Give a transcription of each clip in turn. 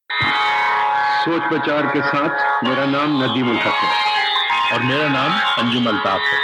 سوچ بچار کے ساتھ میرا نام ندیم الحق ہے اور میرا نام انجم الطاف ہے.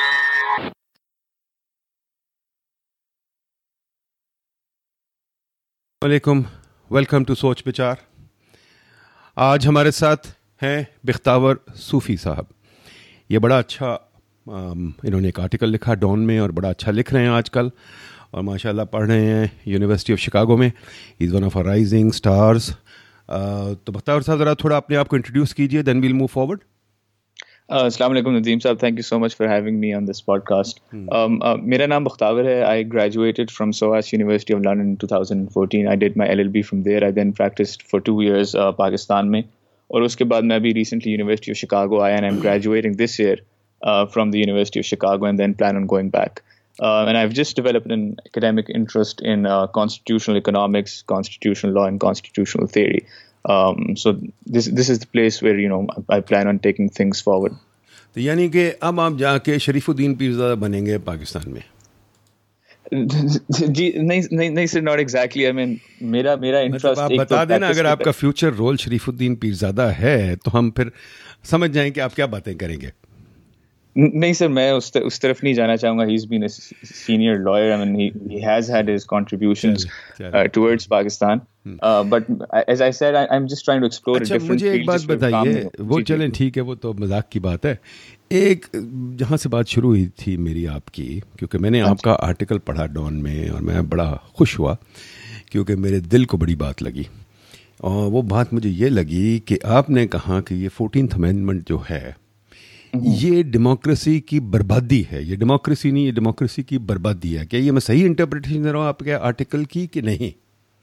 علیکم، ویلکم ٹو سوچ بچار. آج ہمارے ساتھ ہیں بختاور صوفی صاحب. یہ بڑا اچھا انہوں نے ایک آرٹیکل لکھا ڈان میں اور بڑا اچھا لکھ رہے ہیں آج کل، اور ماشاء اللہ پڑھ رہے ہیں یونیورسٹی آف شکاگو میں. Is one of our rising stars. تو بختاور صاحب ذرا تھوڑا اپنے آپ کو انٹروڈیوس کیجیے، دین ویل موو فارورڈ. السلام علیکم Nadeem sahab, thank you so much for having me on this podcast. میرا نام بختاور ہے. I graduated from SOAS university of London in 2014. I did my LLB from there. I then practiced for 2 years Pakistan میں, اور اس کے بعد میں ابھی ریسنٹلی یونیورسٹی آف شکاگو آیا and I'm graduating this year from the University of Chicago and then plan on going back. And I've just developed an academic interest in constitutional economics, constitutional law and constitutional theory. So this is the place where, you know, I plan on taking things forward. تو یعنی کہ اب آپ جا کے شریف الدین پیرزادہ بنیں گے پاکستان میں؟ جی نہیں سر, ناٹ ایگزیکٹلی. آئی مین میرا انٹرسٹ, آپ بتا دینا اگر آپ کا فیوچر رول شریف الدین پیرزادہ ہے تو ہم پھر سمجھ جائیں کہ آپ کیا باتیں کریں گے. نہیں سر, میں اس طرف نہیں جانا چاہوں گا. He is been a senior lawyer. I mean he has had his contributions towards Pakistan, but as I said I am just trying to explore different fields. مجھے ایک بات بتائیے, وہ چلیں ٹھیک ہے, وہ تو مذاق کی بات ہے. ایک جہاں سے بات شروع ہوئی تھی میری آپ کی, کیونکہ میں نے آپ کا آرٹیکل پڑھا ڈان میں اور میں بڑا خوش ہوا کیونکہ میرے دل کو بڑی بات لگی. اور وہ بات مجھے یہ لگی کہ آپ نے کہا کہ یہ 14th امینڈمنٹ جو ہے یہ ڈیموکریسی کی بربادی ہے. یہ ڈیموکریسی نہیں, یہ ڈیموکریسی کی بربادی ہے. کیا یہ میں صحیح انٹرپریٹیشن دے رہا ہوں آپ کے آرٹیکل کی کہ نہیں؟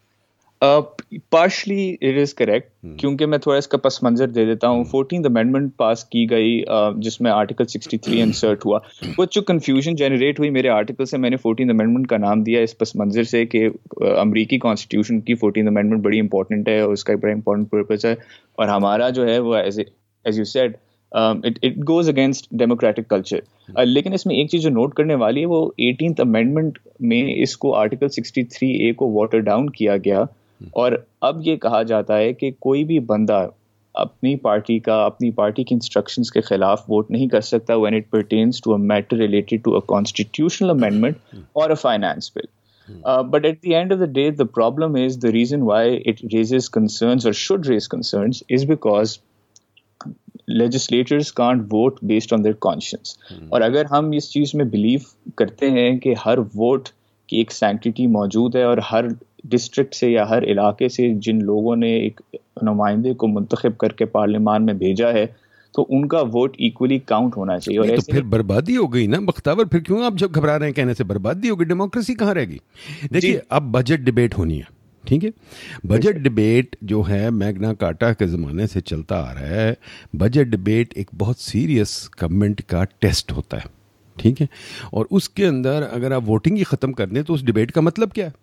پارشلی اٹ از کریکٹ, کیونکہ میں تھوڑا اس کا پس منظر دے دیتا ہوں. 14th امینڈمنٹ پاس کی گئی جس میں آرٹیکل 63 انسرٹ ہوا. وہ جو کنفیوژن جنریٹ ہوئی میرے آرٹیکل سے, میں نے 14th امینڈمنٹ کا نام دیا اس پس منظر سے کہ امریکی کانسٹیٹیوشن کی 14th امینڈمنٹ بڑی امپورٹنٹ ہے اور اس کا بڑا امپورٹنٹ پرپز ہے, اور ہمارا جو ہے وہ as you said it goes against democratic culture. لیکن اس میں ایک چیز جو نوٹ کرنے والی ہے, وہ 18th امینڈمنٹ میں اس کو آرٹیکل 63A کو واٹر ڈاؤن کیا گیا, اور اب یہ کہا جاتا ہے کہ کوئی بھی بندہ اپنی پارٹی کی انسٹرکشنز کے خلاف ووٹ نہیں کر سکتا when it pertains to a matter related to a constitutional amendment or a finance bill. But at the end of the day, the problem is, the reason why it raises concerns or should raise concerns is because legislators can't vote based on their conscience. اور اگر ہم اس چیز میں blue کرتے ہیں کہ ہر vote کی ایک سینکٹیٹی موجود ہے, اور ہر ڈسٹرکٹ سے یا ہر علاقے سے جن لوگوں نے ایک نمائندے کو منتخب کر کے پارلیمان میں بھیجا ہے, تو ان کا ووٹ ایکولی کاؤنٹ ہونا چاہیے. اور تو پھر بربادی ہو گئی نا بختاور. پھر کیوں آپ جب گھبرا رہے ہیں کہنے سے بربادی ہو گئی؟ ڈیموکریسی کہاں رہے گی؟ دیکھیے اب بجٹ ڈبیٹ ہونی ہے, ٹھیک ہے. بجٹ ڈبیٹ جو ہے میگنا کارٹا کے زمانے سے چلتا آ رہا ہے. بجٹ ڈبیٹ ایک بہت سیریس گورنمنٹ کا ٹیسٹ ہوتا ہے, ٹھیک ہے. اور اس کے اندر اگر آپ ووٹنگ ہی ختم کر دیں تو اس ڈبیٹ کا مطلب کیا ہے؟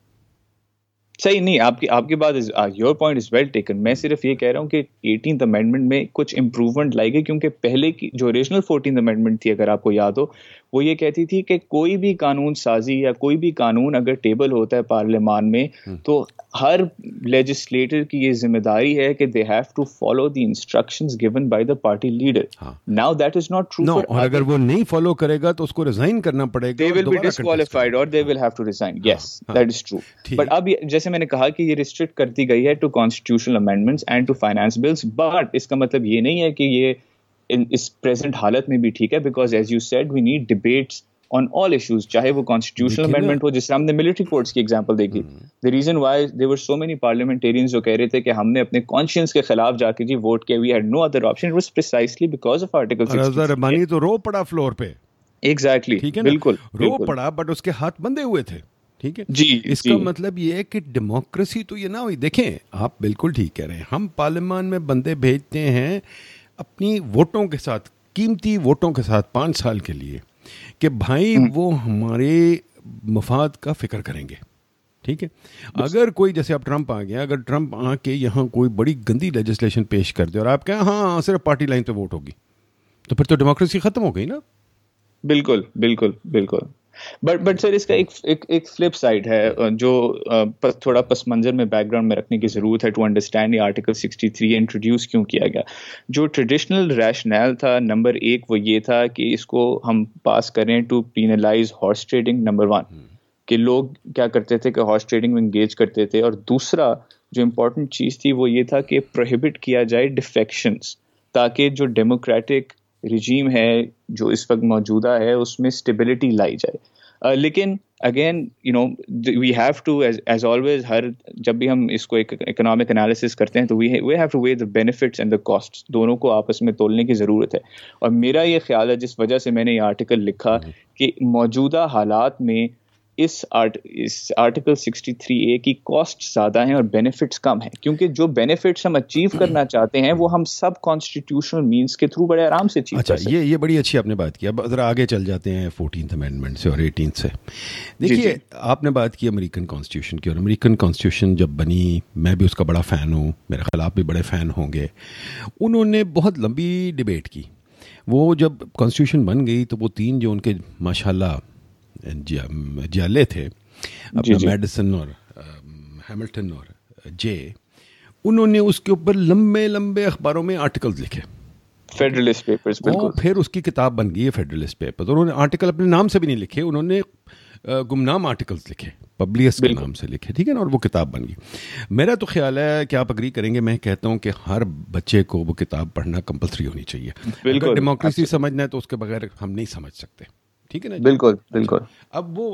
صحیح نہیں, آپ کی بات your point is well taken. میں صرف یہ کہہ رہا ہوں کہ 18th امینڈمنٹ میں کچھ امپروومنٹ لائی گئی, کیونکہ پہلے کی جو اوریجنل 14th امینڈمنٹ تھی, اگر آپ کو یاد ہو, وہ یہ کہتی تھی کہ کوئی بھی قانون سازی یا کوئی بھی قانون اگر ٹیبل ہوتا ہے پارلیمان میں, تو ہر لیجسلیٹر کی یہ ذمہ داری ہے کہ they have to follow the instructions given by the party leader. Now that is not true. اور اگر وہ نہیں فالو کرے گا تو اس کو ریزائن کرنا پڑے گا. دے ول بی ڈسکوالیفائڈ اور they will have to resign. Yes, that is true. But اب جیسے میں نے کہا کہ یہ ریسٹرکٹ کر دی گئی ہے two constitutional amendments and two finance bills, but اس کا مطلب یہ نہیں ہے کہ یہ اس پریزنٹ حالت میں بھی ٹھیک ہے, because as you said we need debates on all issues, چاہے وہ constitutional amendment ہو, جس سے ہم نے military courts کی example دیکھی. The reason why there were so many parliamentarians جو کہہ رہے تھے کہ ہم نے اپنے conscience کے خلاف جا کے جی ووٹ کیا, we had no other option, it was precisely because of article 63. Raza Rabbani تو رو پڑا فلور پہ. Exactly, بالکل رو پڑا, بٹ اس کے ہاتھ بندے ہوئے تھے, ٹھیک ہے. جی, اس کا مطلب یہ ہے کہ ڈیموکریسی تو یہ نہ ہوئی. دیکھیں آپ بالکل ٹھیک کہہ رہے ہیں, ہم پارلیمان میں بندے بھیجتے ہیں اپنی ووٹوں کے ساتھ, قیمتی ووٹوں کے ساتھ 5 سال کے لیے, کہ بھائی وہ ہمارے مفاد کا فکر کریں گے, ٹھیک ہے. اگر کوئی جیسے اب ٹرمپ آ گیا, اگر ٹرمپ آ کے یہاں کوئی بڑی گندی لیجسلیشن پیش کر دے اور آپ کہیں ہاں صرف پارٹی لائن پہ ووٹ ہوگی, تو پھر تو ڈیموکریسی ختم ہو گئی نا. بالکل بالکل بالکل. بٹ سر اس کا ایک فلپ سائڈ ہے جو تھوڑا پس منظر میں بیک گراؤنڈ میں رکھنے کی ضرورت ہے ٹو انڈرسٹینڈ یہ آرٹیکل 63 انٹروڈیوس کیوں کیا گیا. جو ٹریڈیشنل ریشنل تھا نمبر 1 وہ یہ تھا کہ اس کو ہم پاس کریں to penalize horse trading number 1 کہ لوگ کیا کرتے تھے کہ ہارس ٹریڈنگ میں انگیج کرتے تھے, اور دوسرا جو امپورٹنٹ چیز تھی وہ یہ تھا کہ پروہیبٹ کیا جائے ڈیفیکشنز تاکہ جو ڈیموکریٹک رجیم ہے جو اس وقت موجودہ ہے اس میں اسٹیبلٹی لائی جائے. لیکن again we have to as always جب بھی ہم اس کو ایک اکنامک انالیسس کرتے ہیں تو we have to weigh the benefits and the cost, دونوں کو آپس میں تولنے کی ضرورت ہے. اور میرا یہ خیال ہے جس وجہ سے میں نے یہ آرٹیکل لکھا کہ موجودہ حالات میں اس آرٹیکل 63A کی کاسٹ زیادہ ہیں اور بینیفٹس کم ہیں, کیونکہ جو بینیفٹس ہم اچیو کرنا چاہتے ہیں وہ ہم سب کانسٹیٹیوشنل مینس کے تھرو بڑے آرام سے اچیو کر سکتے ہیں. یہ بڑی اچھی آپ نے بات کی. اب ذرا آگے چل جاتے ہیں 14th امینڈمنٹ سے اور 18th سے. دیکھیے آپ نے بات کی امریکن کانسٹیٹیوشن کی, اور امریکن کانسٹیٹیوشن جب بنی میں بھی اس کا بڑا فین ہوں, میرے خیال آپ بھی بڑے فین ہوں گے. انہوں نے بہت لمبی ڈبیٹ کی. وہ جب کانسٹیٹیوشن بن گئی تو وہ 3 جو ان کے ماشاء اللہ جالے تھے میڈیسن اور ہیملٹن اور جے, انہوں نے اس کے اوپر لمبے لمبے اخباروں میں آرٹیکلز لکھے, فیڈرلسٹ پیپرز. بالکل. پھر اس کی کتاب بن گئی ہے فیڈرلسٹ پیپرز. انہوں نے آرٹیکل اپنے نام سے بھی نہیں لکھے, انہوں نے گمنام آرٹیکلز لکھے, پبلیس کے نام سے لکھے, ٹھیک ہے نا, اور وہ کتاب بن گئی. میرا تو خیال ہے کہ آپ اگری کریں گے, میں کہتا ہوں کہ ہر بچے کو وہ کتاب پڑھنا کمپلسری ہونی چاہیے. اگر ڈیموکریسی سمجھنا ہے تو اس کے بغیر ہم نہیں سمجھ سکتے, ٹھیک ہے نا. بالکل بالکل. اب وہ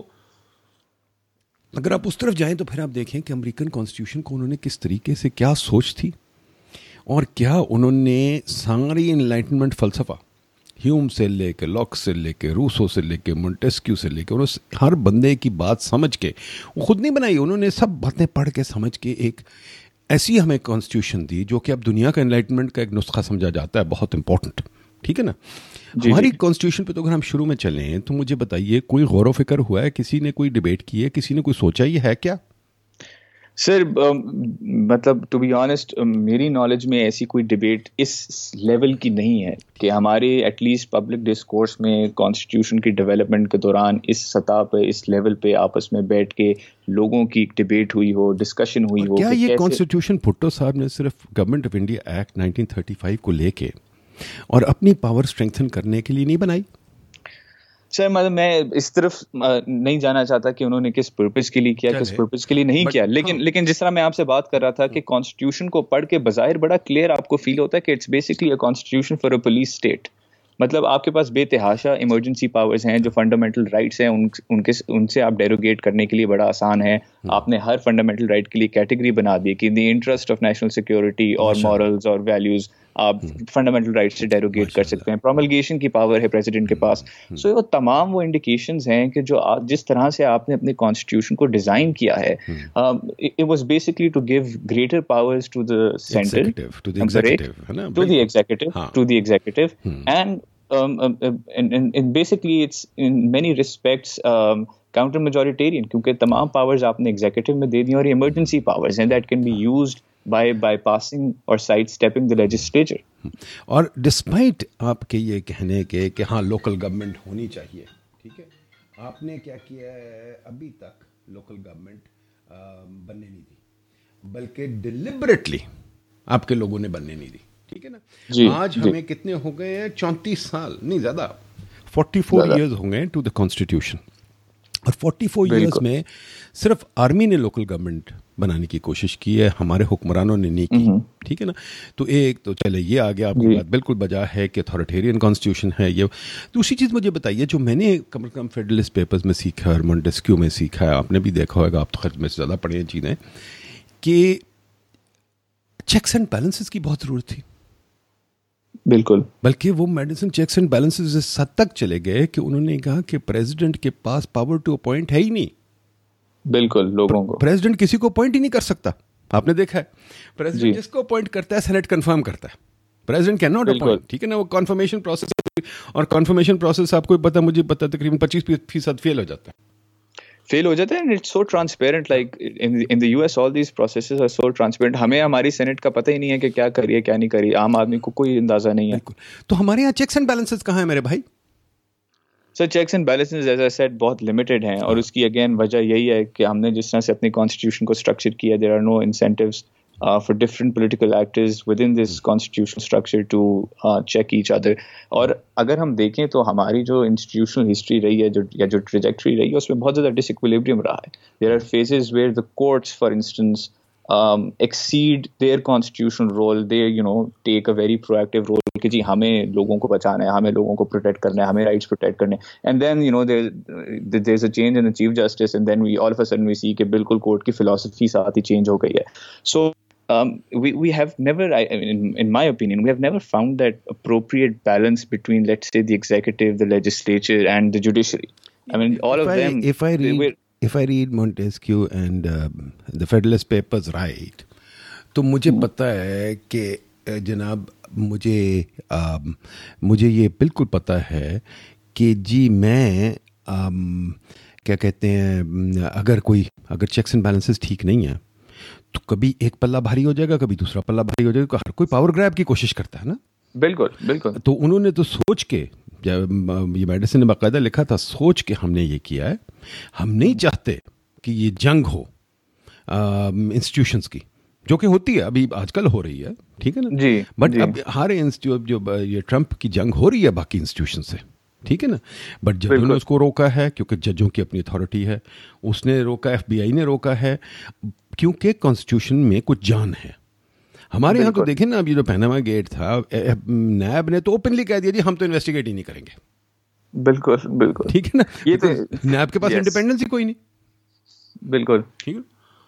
اگر آپ اس طرف جائیں تو پھر آپ دیکھیں کہ امریکن کانسٹیٹیوشن کو انہوں نے کس طریقے سے, کیا سوچ تھی, اور کیا انہوں نے ساری انلائٹنمنٹ فلسفہ ہیوم سے لے کے لاک سے لے کے روسو سے لے کے مونٹیسکیو سے لے کے انہوں ہر بندے کی بات سمجھ کے, وہ خود نہیں بنائی, انہوں نے سب باتیں پڑھ کے سمجھ کے ایک ایسی ہمیں کانسٹیٹیوشن دی جو کہ اب دنیا کا انلائٹنمنٹ کا ایک نسخہ سمجھا جاتا ہے, بہت امپورٹنٹ, ٹھیک ہے نا. ہماری کانسٹیٹیوشن پہ تو اگر ہم شروع میں چلیں تو مجھے بتائیے کوئی غور و فکر ہوا ہے, کسی نے کوئی ڈیبیٹ کی ہے, کسی نے کوئی سوچا یہ ہے کیا؟ سر مطلب ٹو بی آنیسٹ میری نالج میں ایسی کوئی ڈیبیٹ اس لیول کی نہیں ہے کہ ہمارے ایٹ لیسٹ پبلک ڈسکورس میں کانسٹیٹیوشن کی ڈیولپمنٹ کے دوران اس سطح پہ اس لیول پہ آپس میں بیٹھ کے لوگوں کی ڈیبیٹ ہوئی ہو, ڈسکشن ہوئی ہو. کیا یہ کانسٹیٹیوشن بھٹو صاحب نے صرف گورنمنٹ آف انڈیا ایکٹ 1935 کو لے کے اور اپنی پاور اسٹرینتھن کرنے کے لیے نہیں بنائی؟ سر مطلب میں اس طرف نہیں جانا چاہتا کہ انہوں نے کس پرپز کے لیے کیا, کس پرپز کے لیے نہیں کیا, لیکن جس طرح میں آپ سے بات کر رہا تھا کہ کانسٹیٹیوشن کو پڑھ کے بظاہر بڑا کلیئر آپ کو فیل ہوتا ہے کہ it's basically a constitution for a police state. مطلب آپ کے پاس بے تحاشا ایمرجنسی پاورز ہیں, جو فنڈامنٹل رائٹس ہیں ان سے آپ ڈیروگیٹ کرنے کے لیے بڑا آسان ہے. آپ نے ہر فنڈامنٹل رائٹ کے لیے کیٹیگری بنا دی کہ in the interest of national security اور مورلز اور ویلیوز آپ فنڈامنٹل رائٹ سے ڈیروگیٹ کر سکتے ہیں. پروملگیشن کی پاور ہے پریزیڈنٹ کے پاس. سو یہ تمام وہ انڈیکیشنز ہیں کہ جو جس طرح سے آپ نے اپنے کانسٹیٹیوشن کو ڈیزائن کیا ہے, it was basically to give greater powers to the centre, to the executive, and basically it's in many respects counter majoritarian, کیونکہ تمام پاورز آپ نے ایگزیکٹو میں دے دی اور ایمرجنسی پاورز ہیں that can be used by passing or side stepping the legislature. اور ڈسپائٹ آپ کے یہ کہنے کے کہ ہاں لوکل گورنمنٹ ہونی چاہیے, ٹھیک ہے, آپ نے کیا کیا ہے, ابھی تک لوکل گورنمنٹ بننے نہیں دی, بلکہ ڈیلیبریٹلی آپ کے لوگوں نے بننے نہیں دی, ٹھیک ہے نا. آج ہمیں کتنے ہو گئے ہیں, 34 سال نہیں زیادہ, 44 ایئرز ہو گئے ٹو دا کانسٹیٹیوشن, اور 44 ایئرز میں صرف آرمی نے لوکل گورنمنٹ بنانے کی کوشش کی ہے, ہمارے حکمرانوں نے نہیں کی, ٹھیک ہے نا. تو ایک تو چلے یہ آ گیا, آپ کی بات بالکل بجا ہے کہ اتھارٹیرین کانسٹیٹیوشن ہے یہ. دوسری چیز مجھے بتائیے جو میں نے کم از کم فیڈرلسٹ پیپرز میں سیکھا اور مونٹیسکیو میں سیکھا ہے, آپ نے بھی دیکھا ہوگا, آپ تو خیر میں سے زیادہ پڑھے ہیں چیزیں, کہ چیکس اینڈ بیلنسز کی بہت ضرورت تھی. بالکل, بلکہ وہ میڈیسن چیکس اینڈ بیلنسز اس حد تک چلے گئے کہ انہوں نے کہا کہ پریزیڈنٹ کے پاس پاور ٹو اپوائنٹ ہے ہی نہیں. بالکل, لوگوں کو پریزیڈنٹ کسی کو اپوائنٹ ہی نہیں کر سکتا. آپ نے دیکھا ہے پریزیڈنٹ جس کو اپوائنٹ کرتا ہے سینیٹ کنفرم کرتا ہے, پریزیڈنٹ کین ناٹ اپوائنٹ, ٹھیک ہے نا. وہ کنفرمیشن پروسیس, اور کنفرمیشن پروسیس آپ کو پتا, مجھے پتا تقریباً 25% فیل ہو جاتا ہے. فیل ہو جاتا ہے, and it's so transparent, like in the US all these processes are so transparent. ہمیں ہماری سینٹ کا پتہ ہی نہیں ہے کہ کیا کریے کیا نہیں کریے, عام آدمی کو کوئی اندازہ نہیں ہے. تو ہمارے یہاں چیکس اینڈ بیلنسز کہاں ہیں میرے بھائی؟ Sir checks and balances as I said بہت لمیٹڈ ہیں, اور اس کی اگین وجہ یہی ہے کہ ہم نے جس طرح سے اپنی کانسٹیٹیوشن کو اسٹرکچر کیا, there are no incentives for different political actors within this constitutional structure to check each other. اور اگر ہم دیکھیں تو ہماری جو انسٹیٹیوشنل ہسٹری رہی ہے یا جو ٹریجیکٹری رہی ہے اس میں بہت زیادہ ڈس ایکویلیبریم رہا ہے. There are phases where the courts, for instance, exceed their constitutional role. They take a very proactive role کہ جی ہمیں لوگوں کو بچانا ہے, ہمیں لوگوں کو پروٹیکٹ کرنا ہے, ہمیں رائٹس پروٹیکٹ کرنے ہیں. And then there's a change in the chief justice, and then all of a sudden we see کہ بالکل کورٹ کی فلاسفی ساتھ ہی چینج ہو گئی ہے. So we have never, in my opinion, we have never found that appropriate balance between, let's say, the executive, the legislature, and the judiciary. I mean, all of them. If I read Montesquieu and the Federalist Papers right, تو مجھے پتا ہے کہ جناب مجھے یہ بالکل پتا ہے کہ جی میں کیا کہتے ہیں, اگر چیکس اینڈ بیلنسز ٹھیک نہیں ہیں تو کبھی ایک پلہ بھاری ہو جائے گا, کبھی دوسرا پلہ بھاری ہو جائے گا. ہر کوئی پاور گریب کی کوشش کرتا ہے نا. بالکل بالکل. تو انہوں نے تو سوچ کے, یہ میڈیسن نے باقاعدہ لکھا تھا, سوچ کے ہم نے یہ کیا ہے. ہم نہیں چاہتے کہ یہ جنگ ہو انسٹیٹیوشنس کی, جو کہ ہوتی ہے ابھی آج کل ہو رہی ہے, ٹھیک ہے نا جی. بٹ اب ہر انسٹیٹیوٹ جو یہ ٹرمپ کی جنگ ہو رہی ہے باقی انسٹیٹیوشن سے, ٹھیک ہے نا. بٹ ججوں نے اس کو روکا ہے کیونکہ ججوں کی اپنی اتھارٹی ہے. اس نے روکا, ایف بی آئی نے روکا ہے کیونکہ کانسٹیٹیوشن میں کچھ جان ہے. ہمارے یہاں تو دیکھیں نا, اب یہ جو پیناما گیٹ تھا, نیب نے تو اوپنلی کہہ دیا جی ہم تو انویسٹیگیٹ ہی نہیں کریں گے. بالکل بالکل, ٹھیک ہے نا. یہ تو نیب کے پاس انڈیپینڈنس ہی کوئی نہیں. بالکل ٹھیک ہے.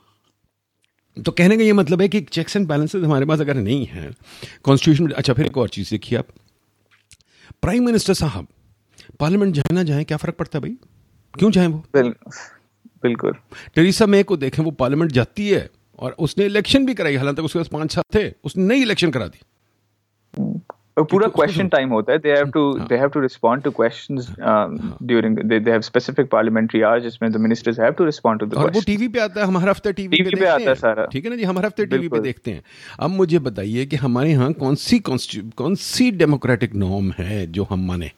تو کہنے کا یہ مطلب ہے کہ چیکس اینڈ بیلنسز ہمارے پاس اگر نہیں ہیں کانسٹیٹیوشن. اچھا پھر ایک اور چیز دیکھیے آپ, پرائم منسٹر صاحب پارلیمنٹ جائیں نہ جائیں کیا فرق پڑتا ہے بھائی, کیوں جائیں وہ. بالکل. ٹریسا مے کو دیکھیں, وہ پارلیمنٹ جاتی ہے اور اس نے الیکشن بھی کرائی, حالانکہ اس کے پاس 5 سال تھے, اس نے نئی الیکشن کرا دی. پورا کویشچن ٹائم ہوتا ہے. they have to respond to questions during they have specific parliamentary hours جس میں the ministers have to respond to the questions. اور وہ ٹی وی پہ آتا ہے, ہم ہر ہفتے ٹی وی پہ آتا ہے سارا, ٹھیک ہے نا جی, ہم ہر ہفتے ٹی وی پہ دیکھتے ہیں. اب مجھے بتائیے کہ ہمارے یہاں کون سی ڈیموکریٹک نارم ہے جو ہم مانیں.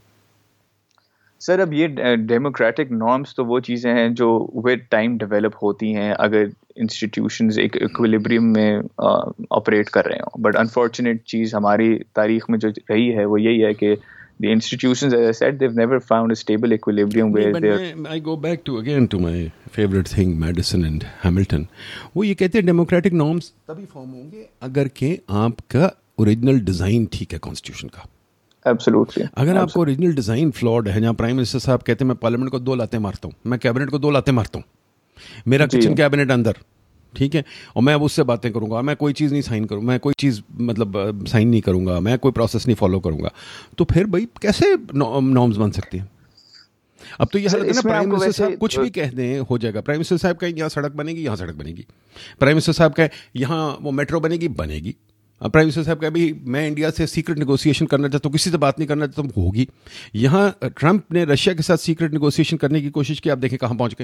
سر اب یہ ڈیموکریٹک نارمس تو وہ چیزیں ہیں جو ود ٹائم ڈیولپ ہوتی ہیں اگر انسٹیٹیوشنز ایک ایکویلیبریم میں آپریٹ کر رہے ہوں. بٹ انفارچونیٹ چیز ہماری تاریخ میں جو رہی ہے وہ یہی ہے کہ the institutions, as I said, they've never found a stable equilibrium where they're... I go back to my favorite thing, Madison and Hamilton. وہ یہ کہتے ہیں ڈیموکریٹک نارمس تبھی فارم ہوں گے اگر کہ آپ کا اوریجنل ڈیزائن ٹھیک ہے کانسٹیٹیوشن کا. Absolutely. اگر آپ کا اوریجنل ڈیزائن فلاڈ ہے, جہاں پرائم منسٹر صاحب کہتے ہیں میں پارلیمنٹ کو 2 لاتیں مارتا ہوں, میں کیبنٹ کو 2 لاتیں مارتا ہوں, میرا کچن کیبنٹ اندر, ٹھیک ہے, اور میں اب اس سے باتیں کروں گا, میں کوئی چیز نہیں سائن کروں, میں کوئی چیز مطلب سائن نہیں کروں گا, میں کوئی پروسیس نہیں فالو کروں گا, تو پھر بھائی کیسے نارمز بن سکتی ہیں. اب تو یہ حالت ہے نا, پرائم منسٹر صاحب کچھ بھی کہہ دیں ہو جائے گا. پرائم منسٹر صاحب کہیں یہاں سڑک بنے گی, یہاں سڑک بنے گی. پرائم منسٹر صاحب کہیں یہاں وہ میٹرو بنے گی. پرائم منسٹر صاحب کہیں بھی میں انڈیا سے سیکرٹ نیگوسیشن کرنا چاہتا ہوں, کسی سے بات نہیں کرنا چاہتا ہوں, ہوگی. یہاں ٹرمپ نے رشیا کے ساتھ سیکرٹ نیگوسیشن کرنے کی کوشش کی, آپ دیکھیں کہاں پہنچ گئے.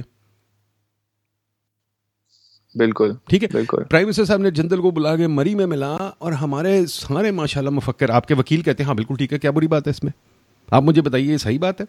بالکل ٹھیک ہے. پرائم منسٹر صاحب نے جنرل کو بلا کے مری میں ملا, اور ہمارے سارے ماشاءاللہ مفکر, آپ کے وکیل کہتے ہیں ہاں بالکل ٹھیک ہے, کیا بری بات ہے اس میں. آپ مجھے بتائیے یہ صحیح بات ہے.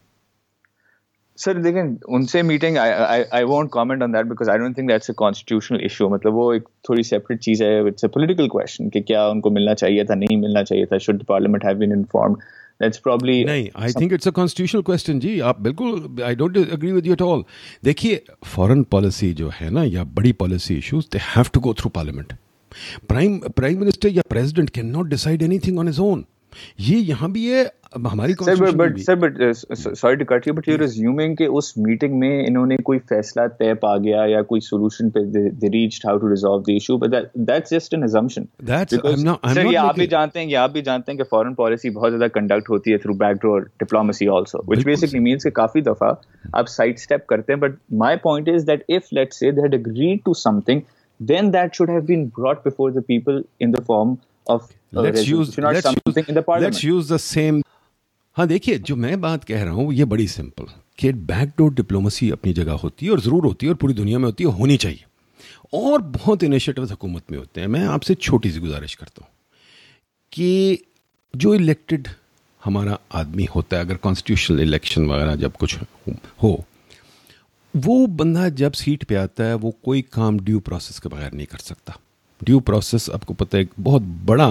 سر دیکھیں ان سے meeting I won't comment on that because I don't think that's a constitutional issue. مطلب وہ ایک تھوڑی سیپریٹ چیز ہے. It's a political question کہ کیا ان کو ملنا چاہیے تھا, نہیں ملنا چاہیے تھا. Should the parliament have been informed? That's probably نہیں, I think it's a constitutional question جی. آپ بالکل, I don't agree with you at all. دیکھیے فورن پالیسی جو ہے نا, یا بڑی policy issues, they have to go through parliament. Prime minister یا president can not decide anything on his own. یہ یہاں بھی ہے ہماری sorry to cut you, but you are assuming کہ اس میٹنگ میں انہوں نے کوئی فیصلہ طے پا گیا یا کوئی سولوشن پہ they reached how to resolve the issue, but that's just an assumption. سر یہ آپ بھی جانتے ہیں کہ فورن پالیسی بہت زیادہ کنڈکٹ ہوتی ہے through backdoor diplomacy also, which basically means کہ کافی دفعہ آپ سائڈ اسٹیپ کرتے ہیں. But my point is that if let's say they had agreed to something, then that should have been brought before the people in the form of let's use the same. ہاں دیکھیے جو میں بات کہہ رہا ہوں یہ بڑی سمپل, کہ بیک ڈور ڈپلومسی اپنی جگہ ہوتی ہے اور ضرور ہوتی ہے, اور پوری دنیا میں ہوتی ہے, ہونی چاہیے, اور بہت انیشیٹوز حکومت میں ہوتے ہیں. میں آپ سے چھوٹی سی گزارش کرتا ہوں کہ جو الیکٹڈ ہمارا آدمی ہوتا ہے, اگر کانسٹیٹیوشنل الیکشن وغیرہ جب کچھ ہو, وہ بندہ جب سیٹ پہ آتا ہے وہ کوئی کام ڈیو پروسیس کے بغیر نہیں کر سکتا. ڈیو پروسیس آپ کو پتہ ہے ایک بہت بڑا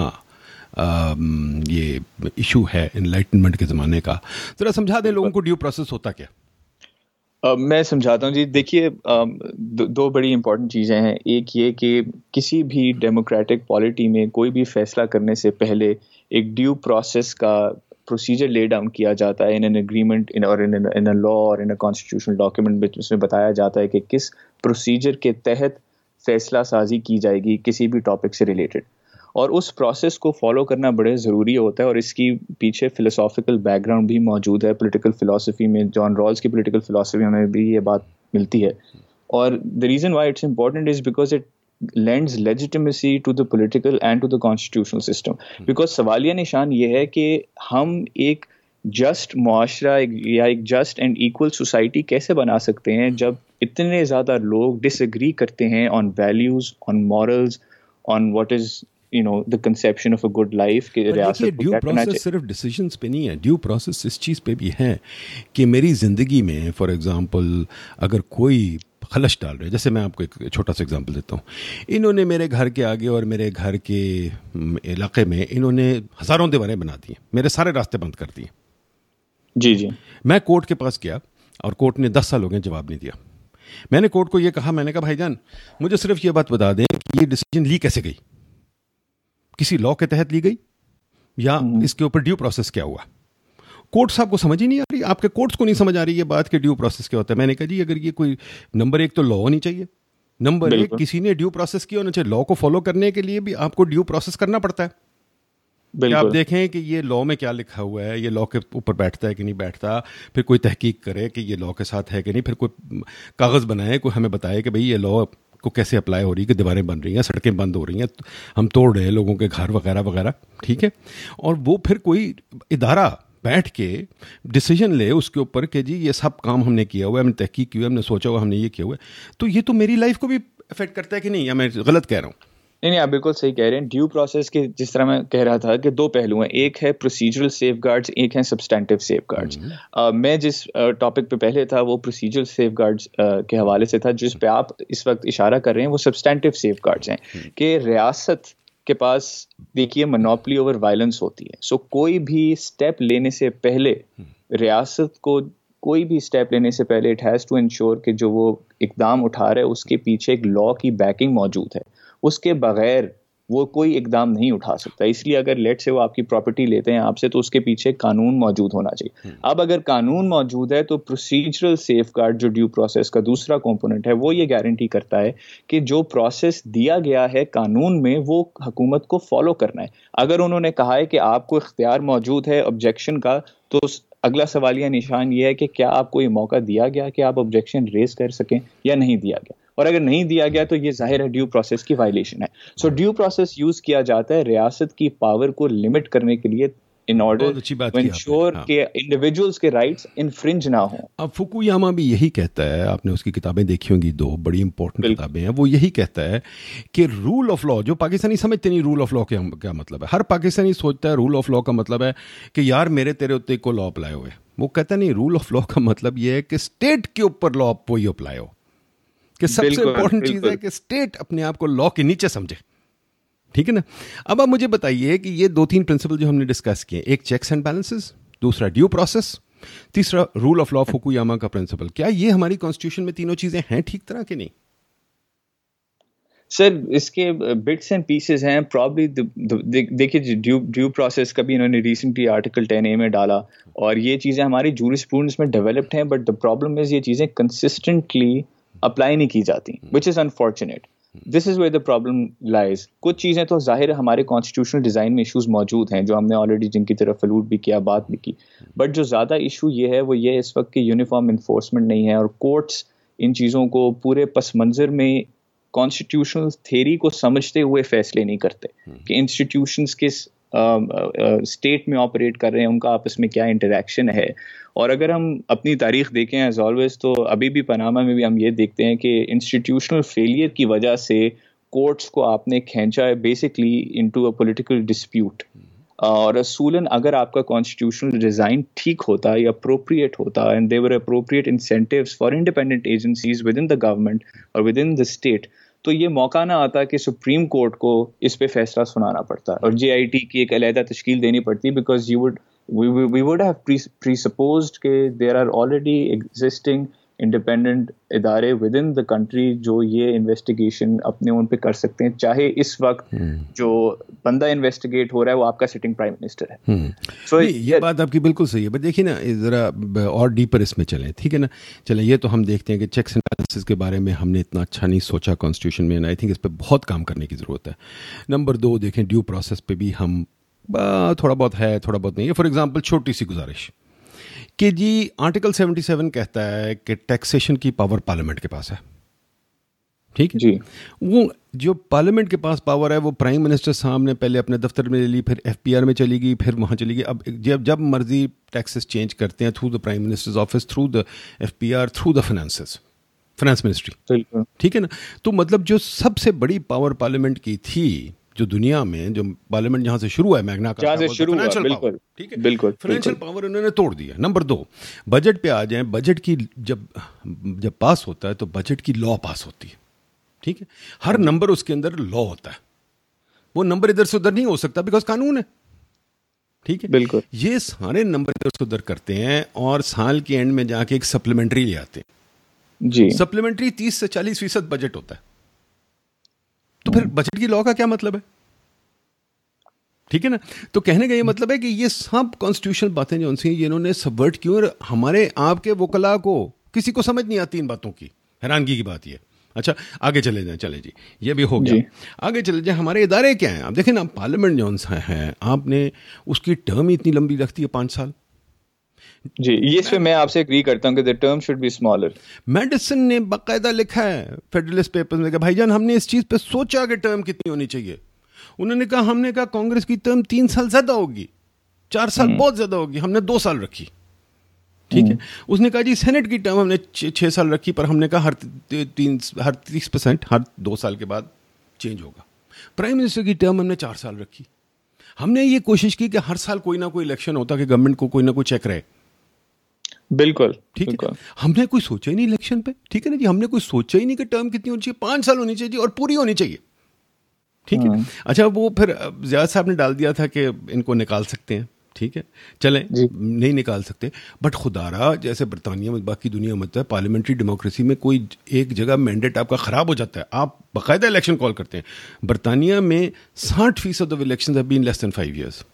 یہ ایشو ہے انلائٹنمنٹ کے زمانے کا. ذرا سمجھا دیں لوگوں کو ڈیو پروسیس ہوتا کیا. میں سمجھاتا ہوں جی. دیکھیے دو بڑی امپورٹنٹ چیزیں ہیں. ایک یہ کہ کسی بھی ڈیموکریٹک پالیٹی میں کوئی بھی فیصلہ کرنے سے پہلے ایک ڈیو پروسیس کا پروسیجر لے ڈاؤن کیا جاتا ہے ان این ایگریمنٹ اور ان اے لا اور ان اے کانسٹیٹیوشنل ڈاکیومنٹ. اس میں بتایا جاتا ہے کہ کس پروسیجر کے تحت فیصلہ سازی کی جائے گی کسی بھی ٹاپک سے ریلیٹڈ, اور اس پروسیس کو فالو کرنا بڑے ضروری ہوتا ہے. اور اس کی پیچھے فلسافیکل بیک گراؤنڈ بھی موجود ہے پولیٹیکل فلاسفی میں. جان رالز کی پولیٹیکل فلاسفی میں بھی یہ بات ملتی ہے. اور the reason why it's important is because it lends legitimacy to the political and to the constitutional system. Because سوالیہ نشان یہ ہے کہ ہم ایک جسٹ معاشرہ یا ایک جسٹ اینڈ ایکول سوسائٹی کیسے بنا سکتے ہیں جب اتنے زیادہ لوگ ڈس ایگری کرتے ہیں on values, on morals, on what is the conception of a good life کہ ریاست ڈیو پروسیس صرف ڈیسیجنس پہ نہیں ہے. ڈیو پروسیس اس چیز پہ بھی ہے کہ میری زندگی میں فار ایگزامپل اگر کوئی خلش ڈال رہے, جیسے میں آپ کو ایک چھوٹا سا ایگزامپل دیتا ہوں. انہوں نے میرے گھر کے آگے اور میرے گھر کے علاقے میں انہوں نے ہزاروں دیواریں بنا دی ہیں, میرے سارے راستے بند کر دیے. جی جی. میں کورٹ کے پاس گیا اور کورٹ نے 10 سال ہو گئے جواب نہیں دیا. میں نے کورٹ کو یہ کہا, میں نے کہا بھائی جان مجھے صرف یہ بات بتا دیں کہ یہ ڈیسیجن لی کیسے گئی, کسی لا کے تحت لی گئی یا اس کے اوپر ڈیو پروسیس کیا ہوا. کورٹ صاحب کو سمجھ ہی نہیں آ رہی, آپ کے کورٹس کو نہیں سمجھ آ رہی یہ بات کہ ڈیو پروسیس کیا ہوتا ہے. میں نے کہا جی اگر یہ کوئی نمبر 1 تو لا ہونی چاہیے, نمبر 1 کسی نے ڈیو پروسیس کیا ہونا چاہیے. لا کو فالو کرنے کے لیے بھی آپ کو ڈیو پروسیس کرنا پڑتا ہے. کہ آپ دیکھیں کہ یہ لا میں کیا لکھا ہوا ہے, یہ لا کے اوپر بیٹھتا ہے کہ نہیں بیٹھتا, پھر کوئی تحقیق کرے کہ یہ لا کے ساتھ ہے کہ نہیں, پھر کوئی کاغذ بنائے, کوئی ہمیں بتائے کہ بھئی یہ لا کو کیسے اپلائی ہو رہی ہے, کہ دیواریں بن رہی ہیں, سڑکیں بند ہو رہی ہیں, ہم توڑ رہے ہیں لوگوں کے گھر وغیرہ وغیرہ. ٹھیک ہے, اور وہ پھر کوئی ادارہ بیٹھ کے ڈیسیجن لے اس کے اوپر کہ جی یہ سب کام ہم نے کیا ہوا ہے, ہم نے تحقیق کی ہوئی ہے, ہم نے سوچا ہوا, ہم نے یہ کیا ہوا ہے. تو یہ تو میری لائف کو بھی افیکٹ کرتا ہے کہ نہیں, یا میں غلط کہہ رہا ہوں؟ نہیں آپ بالکل صحیح کہہ رہے ہیں. ڈیو پروسیس کے جس طرح میں کہہ رہا تھا کہ 2 پہلو ہیں, ایک ہے پروسیجرل سیف گارڈز, ایک ہے سبسٹینٹیو سیف گارڈز. میں جس ٹاپک پہ پہلے تھا وہ پروسیجرل سیف گارڈز کے حوالے سے تھا. جس پہ آپ اس وقت اشارہ کر رہے ہیں وہ سبسٹینٹیو سیف گارڈز ہیں کہ ریاست کے پاس دیکھیے مونوپلی اوور وائلنس ہوتی ہے. سو کوئی بھی اسٹیپ لینے سے پہلے ریاست کو کوئی بھی اسٹیپ لینے سے پہلے اٹ ہیز ٹو انشور کہ جو وہ اقدام اٹھا رہا ہے اس کے پیچھے ایک لا کی بیکنگ موجود ہے. اس کے بغیر وہ کوئی اقدام نہیں اٹھا سکتا. اس لیے اگر لیٹ سے وہ آپ کی پراپرٹی لیتے ہیں آپ سے تو اس کے پیچھے قانون موجود ہونا چاہیے. اب اگر قانون موجود ہے تو پروسیجرل سیف گارڈ جو ڈیو پروسیس کا دوسرا کمپوننٹ ہے وہ یہ گارنٹی کرتا ہے کہ جو پروسیس دیا گیا ہے قانون میں وہ حکومت کو فالو کرنا ہے. اگر انہوں نے کہا ہے کہ آپ کو اختیار موجود ہے آبجیکشن کا, تو اگلا سوالیہ نشان یہ ہے کہ کیا آپ کو یہ موقع دیا گیا کہ آپ آبجیکشن ریز کر سکیں یا نہیں دیا گیا. اور اگر نہیں دیا گیا تو یہ ظاہر ہے ڈیو پروسیس کی وائلیشن ہے. سو ڈیو پروسیس یوز کیا جاتا ہے ریاست کی پاور کو لمٹ کرنے کے لیے ان آرڈر ٹو انشور کہ انڈیویجولز کے رائٹس انفرنج نہ ہوں. اب فوکویاما بھی یہی کہتا ہے, آپ نے اس کی کتابیں دیکھی ہوں گی, 2 بڑی امپورٹنٹ کتابیں ہیں, وہ یہی کہتا ہے کہ رول آف لا, جو پاکستانی سمجھتے نہیں رول آف لا کیا مطلب ہے. ہر پاکستانی سوچتا ہے رول آف لا کا مطلب ہے کہ یار میرے تیرے اتنے کو لا اپلائی ہوئے. وہ کہتا نہیں, رول آف لا کا مطلب یہ ہے کہ اسٹیٹ کے اوپر لا وہی اپلائی ہو, کہ سب سے امپورٹنٹ چیز ہے کہ اسٹیٹ اپنے آپ کو لا کے نیچے سمجھے. ٹھیک ہے نا. اب آپ مجھے بتائیے کہ یہ 2-3 پرنسپل جو ہم نے ڈسکس کیے, ایک چیکس اینڈ بیلنسز, دوسرا ڈیو پروسیس, تیسرا رول آف لا فوکویاما کا پرنسپل, کیا یہ ہماری کانسٹیٹیوشن میں تینوں چیزیں ہیں ٹھیک طرح کے نہیں؟ سر اس کے بٹس اینڈ پیسز ہیں پرابلی. دیکھیے ڈیو پروسیس کا بھی انہوں نے ریسنٹلی آرٹیکل 10A میں ڈالا اور یہ چیزیں ہماری جورسپروڈنس میں ڈیولپڈ ہیں, بٹ دا پرابلم از یہ چیزیں کنسسٹنٹلی اپلائی نہیں کی جاتی, which is unfortunate. This is where the problem lies. کچھ چیزیں تو ظاہر ہمارے کانسٹیٹیوشنل ڈیزائن میں ایشوز موجود ہیں جو ہم نے آلریڈی جن کی طرف الوڈ بھی کیا, بات بھی کی, بٹ جو زیادہ ایشو یہ ہے وہ یہ اس وقت کہ یونیفارم انفورسمنٹ نہیں ہے اور کورٹس ان چیزوں کو پورے پس منظر میں کانسٹیٹیوشنل تھیری کو سمجھتے ہوئے فیصلے نہیں کرتے کہ انسٹیٹیوشنز کس اسٹیٹ میں آپریٹ کر رہے ہیں, ان کا آپس میں کیا انٹریکشن ہے. اور اگر ہم اپنی تاریخ دیکھیں ایز آلویز تو ابھی بھی پاناما میں بھی ہم یہ دیکھتے ہیں کہ انسٹیٹیوشنل فیلئر کی وجہ سے کورٹس کو آپ نے کھینچا ہے basically into a political dispute. اور اصولاً اگر آپ کا کانسٹیٹیوشنل ڈیزائن ٹھیک ہوتا یا اپروپریٹ ہوتا and they were appropriate incentives for independent agencies within the government اور ود ان دا اسٹیٹ, تو یہ موقع نہ آتا کہ سپریم کورٹ کو اس پہ فیصلہ سنانا پڑتا اور جے آئی ٹی کی ایک علیحدہ تشکیل دینی پڑتی, because we would have presupposed کہ there are already existing independent ادارے ود ان دا کنٹری جو یہ انویسٹیگیشن اپنے ان پہ کر سکتے ہیں, چاہے اس وقت جو بندہ انویسٹیگیٹ ہو رہا ہے وہ آپ کا سٹنگ پرائم منسٹر ہے. سو یہ بات آپ کی بالکل صحیح ہے, بٹ دیکھیے نا ذرا اور ڈیپر اس میں چلیں, ٹھیک ہے نا. چلیں یہ تو ہم دیکھتے ہیں کہ چیکس اینڈ بیلنسز کے بارے میں ہم نے اتنا اچھا نہیں سوچا کانسٹیٹیوشن میں, آئی تھنک اس پہ بہت کام کرنے کی ضرورت ہے. نمبر 2 دیکھیں ڈیو پروسیس پہ بھی ہم تھوڑا بہت ہے تھوڑا بہت نہیں ہے. فار ایگزامپل چھوٹی سی گزارش کہ جی آرٹیکل 77 کہتا ہے کہ ٹیکسیشن کی پاور پارلیمنٹ کے پاس ہے, ٹھیک ہے جی. وہ جو پارلیمنٹ کے پاس پاور ہے وہ پرائم منسٹر صاحب نے پہلے اپنے دفتر میں لے لی, پھر ایف پی آر میں چلی گئی, پھر وہاں چلی گئی. اب جب مرضی ٹیکسز چینج کرتے ہیں through the prime minister's office, through the F P R, through the finance ministry, ٹھیک ہے نا. تو مطلب جو سب سے بڑی پاور پارلیمنٹ کی تھی جو دنیا میں, جو پارلیمنٹ جہاں سے شروع ہے میگنا کارٹا, بالکل فائنینشیل پاور انہوں نے توڑ دیا. نمبر 2 بجٹ پہ آ جائیں. بجٹ کی جب پاس ہوتا ہے تو بجٹ کی لا پاس ہوتی ہے, ٹھیک ہے. ہر نمبر اس کے اندر لا ہوتا ہے, وہ نمبر ادھر سے ادھر نہیں ہو سکتا بیکاز قانون ہے, ٹھیک ہے. بالکل یہ سارے نمبر ادھر سے ادھر کرتے ہیں اور سال کے اینڈ میں جا کے ایک سپلیمنٹری لے آتے ہیں جی. سپلیمنٹری 30 سے 40% بجٹ ہوتا ہے. تو پھر بجٹ کی لا کا کیا مطلب ہے, ٹھیک ہے نا. تو کہنے کا یہ مطلب ہے کہ یہ سب کانسٹیٹیوشنل باتیں جو ان سے انہوں نے سبورٹ کیوں, اور ہمارے آپ کے وکلاء کو کسی کو سمجھ نہیں آتی ان باتوں کی. حیرانگی کی بات یہ. اچھا آگے چلے جائیں, چلے جی یہ بھی ہو گیا. آگے چلے جائیں ہمارے ادارے کیا ہیں. آپ دیکھیں نا پارلیمنٹ جو ہے آپ نے اس کی ٹرم اتنی لمبی رکھتی ہے 5 سال. جی یہ اس پہ میں آپ سے ایگری کرتا ہوں کہ the term should be smaller. Madison نے باقاعدہ لکھا ہے فیڈرلسٹ پیپرز میں کہ بھائی جان ہم نے اس چیز پہ سوچا کہ ٹرم کتنی ہونی چاہیے. انہوں نے کہا, ہم نے کہا کانگریس کی ٹرم 3 سال زیادہ ہوگی, 4 سال بہت زیادہ ہوگی, ہم نے 2 سال رکھی, ٹھیک ہے. اس نے کہا جی سینٹ کی ٹرم ہم نے 6 سال رکھی, پر ہم نے کہا ہر 30% ہر 2 سال کے بعد چینج ہوگا. پرائم منسٹر کی ٹرم ہم نے 4 سال رکھی. ہم نے یہ کوشش کی کہ ہر سال کوئی نہ کوئی الیکشن ہوتا کہ گورنمنٹ کو کوئی نہ کوئی چیک رہے. بالکل ٹھیک ہے. ہم نے کوئی سوچا ہی نہیں الیکشن پہ, ٹھیک ہے نا جی. ہم نے کوئی سوچا ہی نہیں کہ ٹرم کتنی ہونی چاہیے, 5 سال ہونی چاہیے اور پوری ہونی چاہیے, ٹھیک ہے. اچھا وہ پھر زیاد صاحب نے ڈال دیا تھا کہ ان کو نکال سکتے ہیں, ٹھیک ہے. چلیں نہیں نکال سکتے, بٹ خدا رہا جیسے برطانیہ میں باقی دنیا میں ہے پارلیمنٹری ڈیموکریسی میں کوئی ایک جگہ مینڈیٹ آپ کا خراب ہو جاتا ہے, آپ باقاعدہ الیکشن کال کرتے ہیں. برطانیہ میں 60% of elections have been less than 5 years.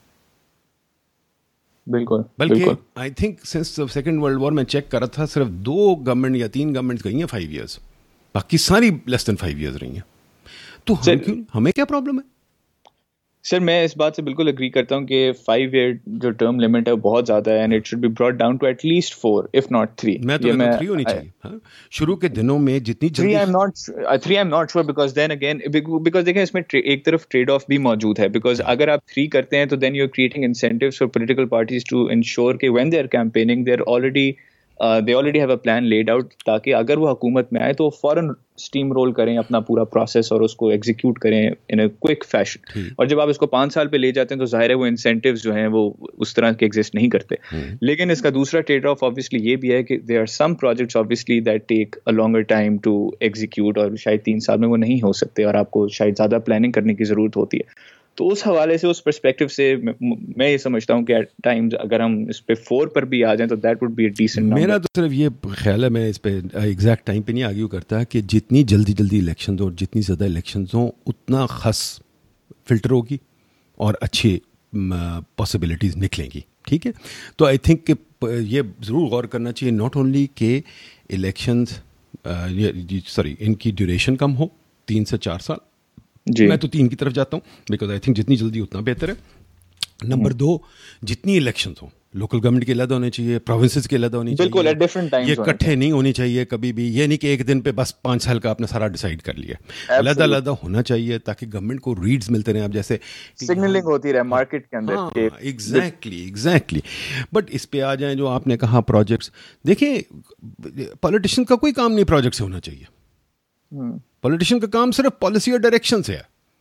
بالکل بلکہ I think since second world war میں چیک کرا تھا صرف 2 گورنمنٹ یا 3 گورنمنٹ گئی ہیں 5 years, باقی ساری لیس دین 5 years رہی ہیں. تو ہمیں کیا پرابلم ہے سر؟ میں اس بات سے بالکل اگری کرتا ہوں کہ 5 year جو ٹرم لمٹ ہے بہت زیادہ ہے, and it should be brought down to at least 4 if not 3. میں تو 3 ہونی چاہیے شروع کے دنوں میں جتنی جلدی. 3 I'm not sure because then again because دیکھیں اس میں ایک طرف ٹریڈ آف بھی موجود ہے, because اگر آپ 3 کرتے ہیں تو then you're creating incentives for political parties to ensure کہ when they are campaigning they already have a plan laid out, تاکہ اگر وہ حکومت میں آئے تو فوراً اسٹیم رول کریں اپنا پورا پروسیس اور اس کو ایگزیکیوٹ کریں ان اے کوئک فیشن. اور جب آپ اس کو 5 سال پہ لے جاتے ہیں تو ظاہر ہے وہ انسینٹیوز جو ہیں وہ اس طرح کے ایگزسٹ نہیں کرتے. لیکن اس کا دوسرا ٹریڈ آف obviously یہ بھی ہے کہ there are some projects obviously that take a longer time to execute, اور شاید 3 سال میں وہ نہیں ہو سکتے اور آپ کو شاید زیادہ پلاننگ کرنے کی ضرورت ہوتی ہے. تو اس حوالے سے اس پرسپیکٹو سے میں یہ سمجھتا ہوں کہ ایٹ ٹائمز اگر ہم اس پہ 4 پر بھی آ جائیں تو that would be a decent number. میرا تو صرف یہ خیال ہے, میں اس پہ ایگزیکٹ ٹائم پہ نہیں آرگیو کرتا, کہ جتنی جلدی الیکشنز اور جتنی زیادہ الیکشنز ہوں اتنا خاص فلٹر ہوگی اور اچھی پاسبلٹیز نکلیں گی, ٹھیک ہے. تو آئی تھنک کہ یہ ضرور غور کرنا چاہیے ناٹ اونلی کہ الیکشنز ان کی ڈیوریشن کم ہو 3 سے 4 سال. میں تو 3 کی طرف جاتا ہوں بیکاز آئی تھنک جتنی جلدی اتنا بہتر ہے. نمبر 2 جتنی الیکشنز ہوں لوکل گورنمنٹ کے علیحدہ ہونے چاہیے, پروونسز کے علیحدہ ہونی چاہیے, بالکل یہ اکٹھے نہیں ہونی چاہیے کبھی بھی. یہ نہیں کہ ایک دن پہ بس 5 سال کا آپ نے سارا ڈیسائیڈ کر لیا, علیحدہ ہونا چاہیے تاکہ گورنمنٹ کو ریڈز ملتے رہیں. آپ جیسے سگنلنگ ہوتی رہے مارکیٹ کے اندر. ایگزیکٹلی. بٹ اس پہ آ جائیں جو آپ نے کہا پروجیکٹس, دیکھیں پولیٹیشین کا کوئی کام نہیں پروجیکٹ سے ہونا چاہیے. پولیٹیشین کا کام صرف پالیسی اور ڈائریکشن سے ہے.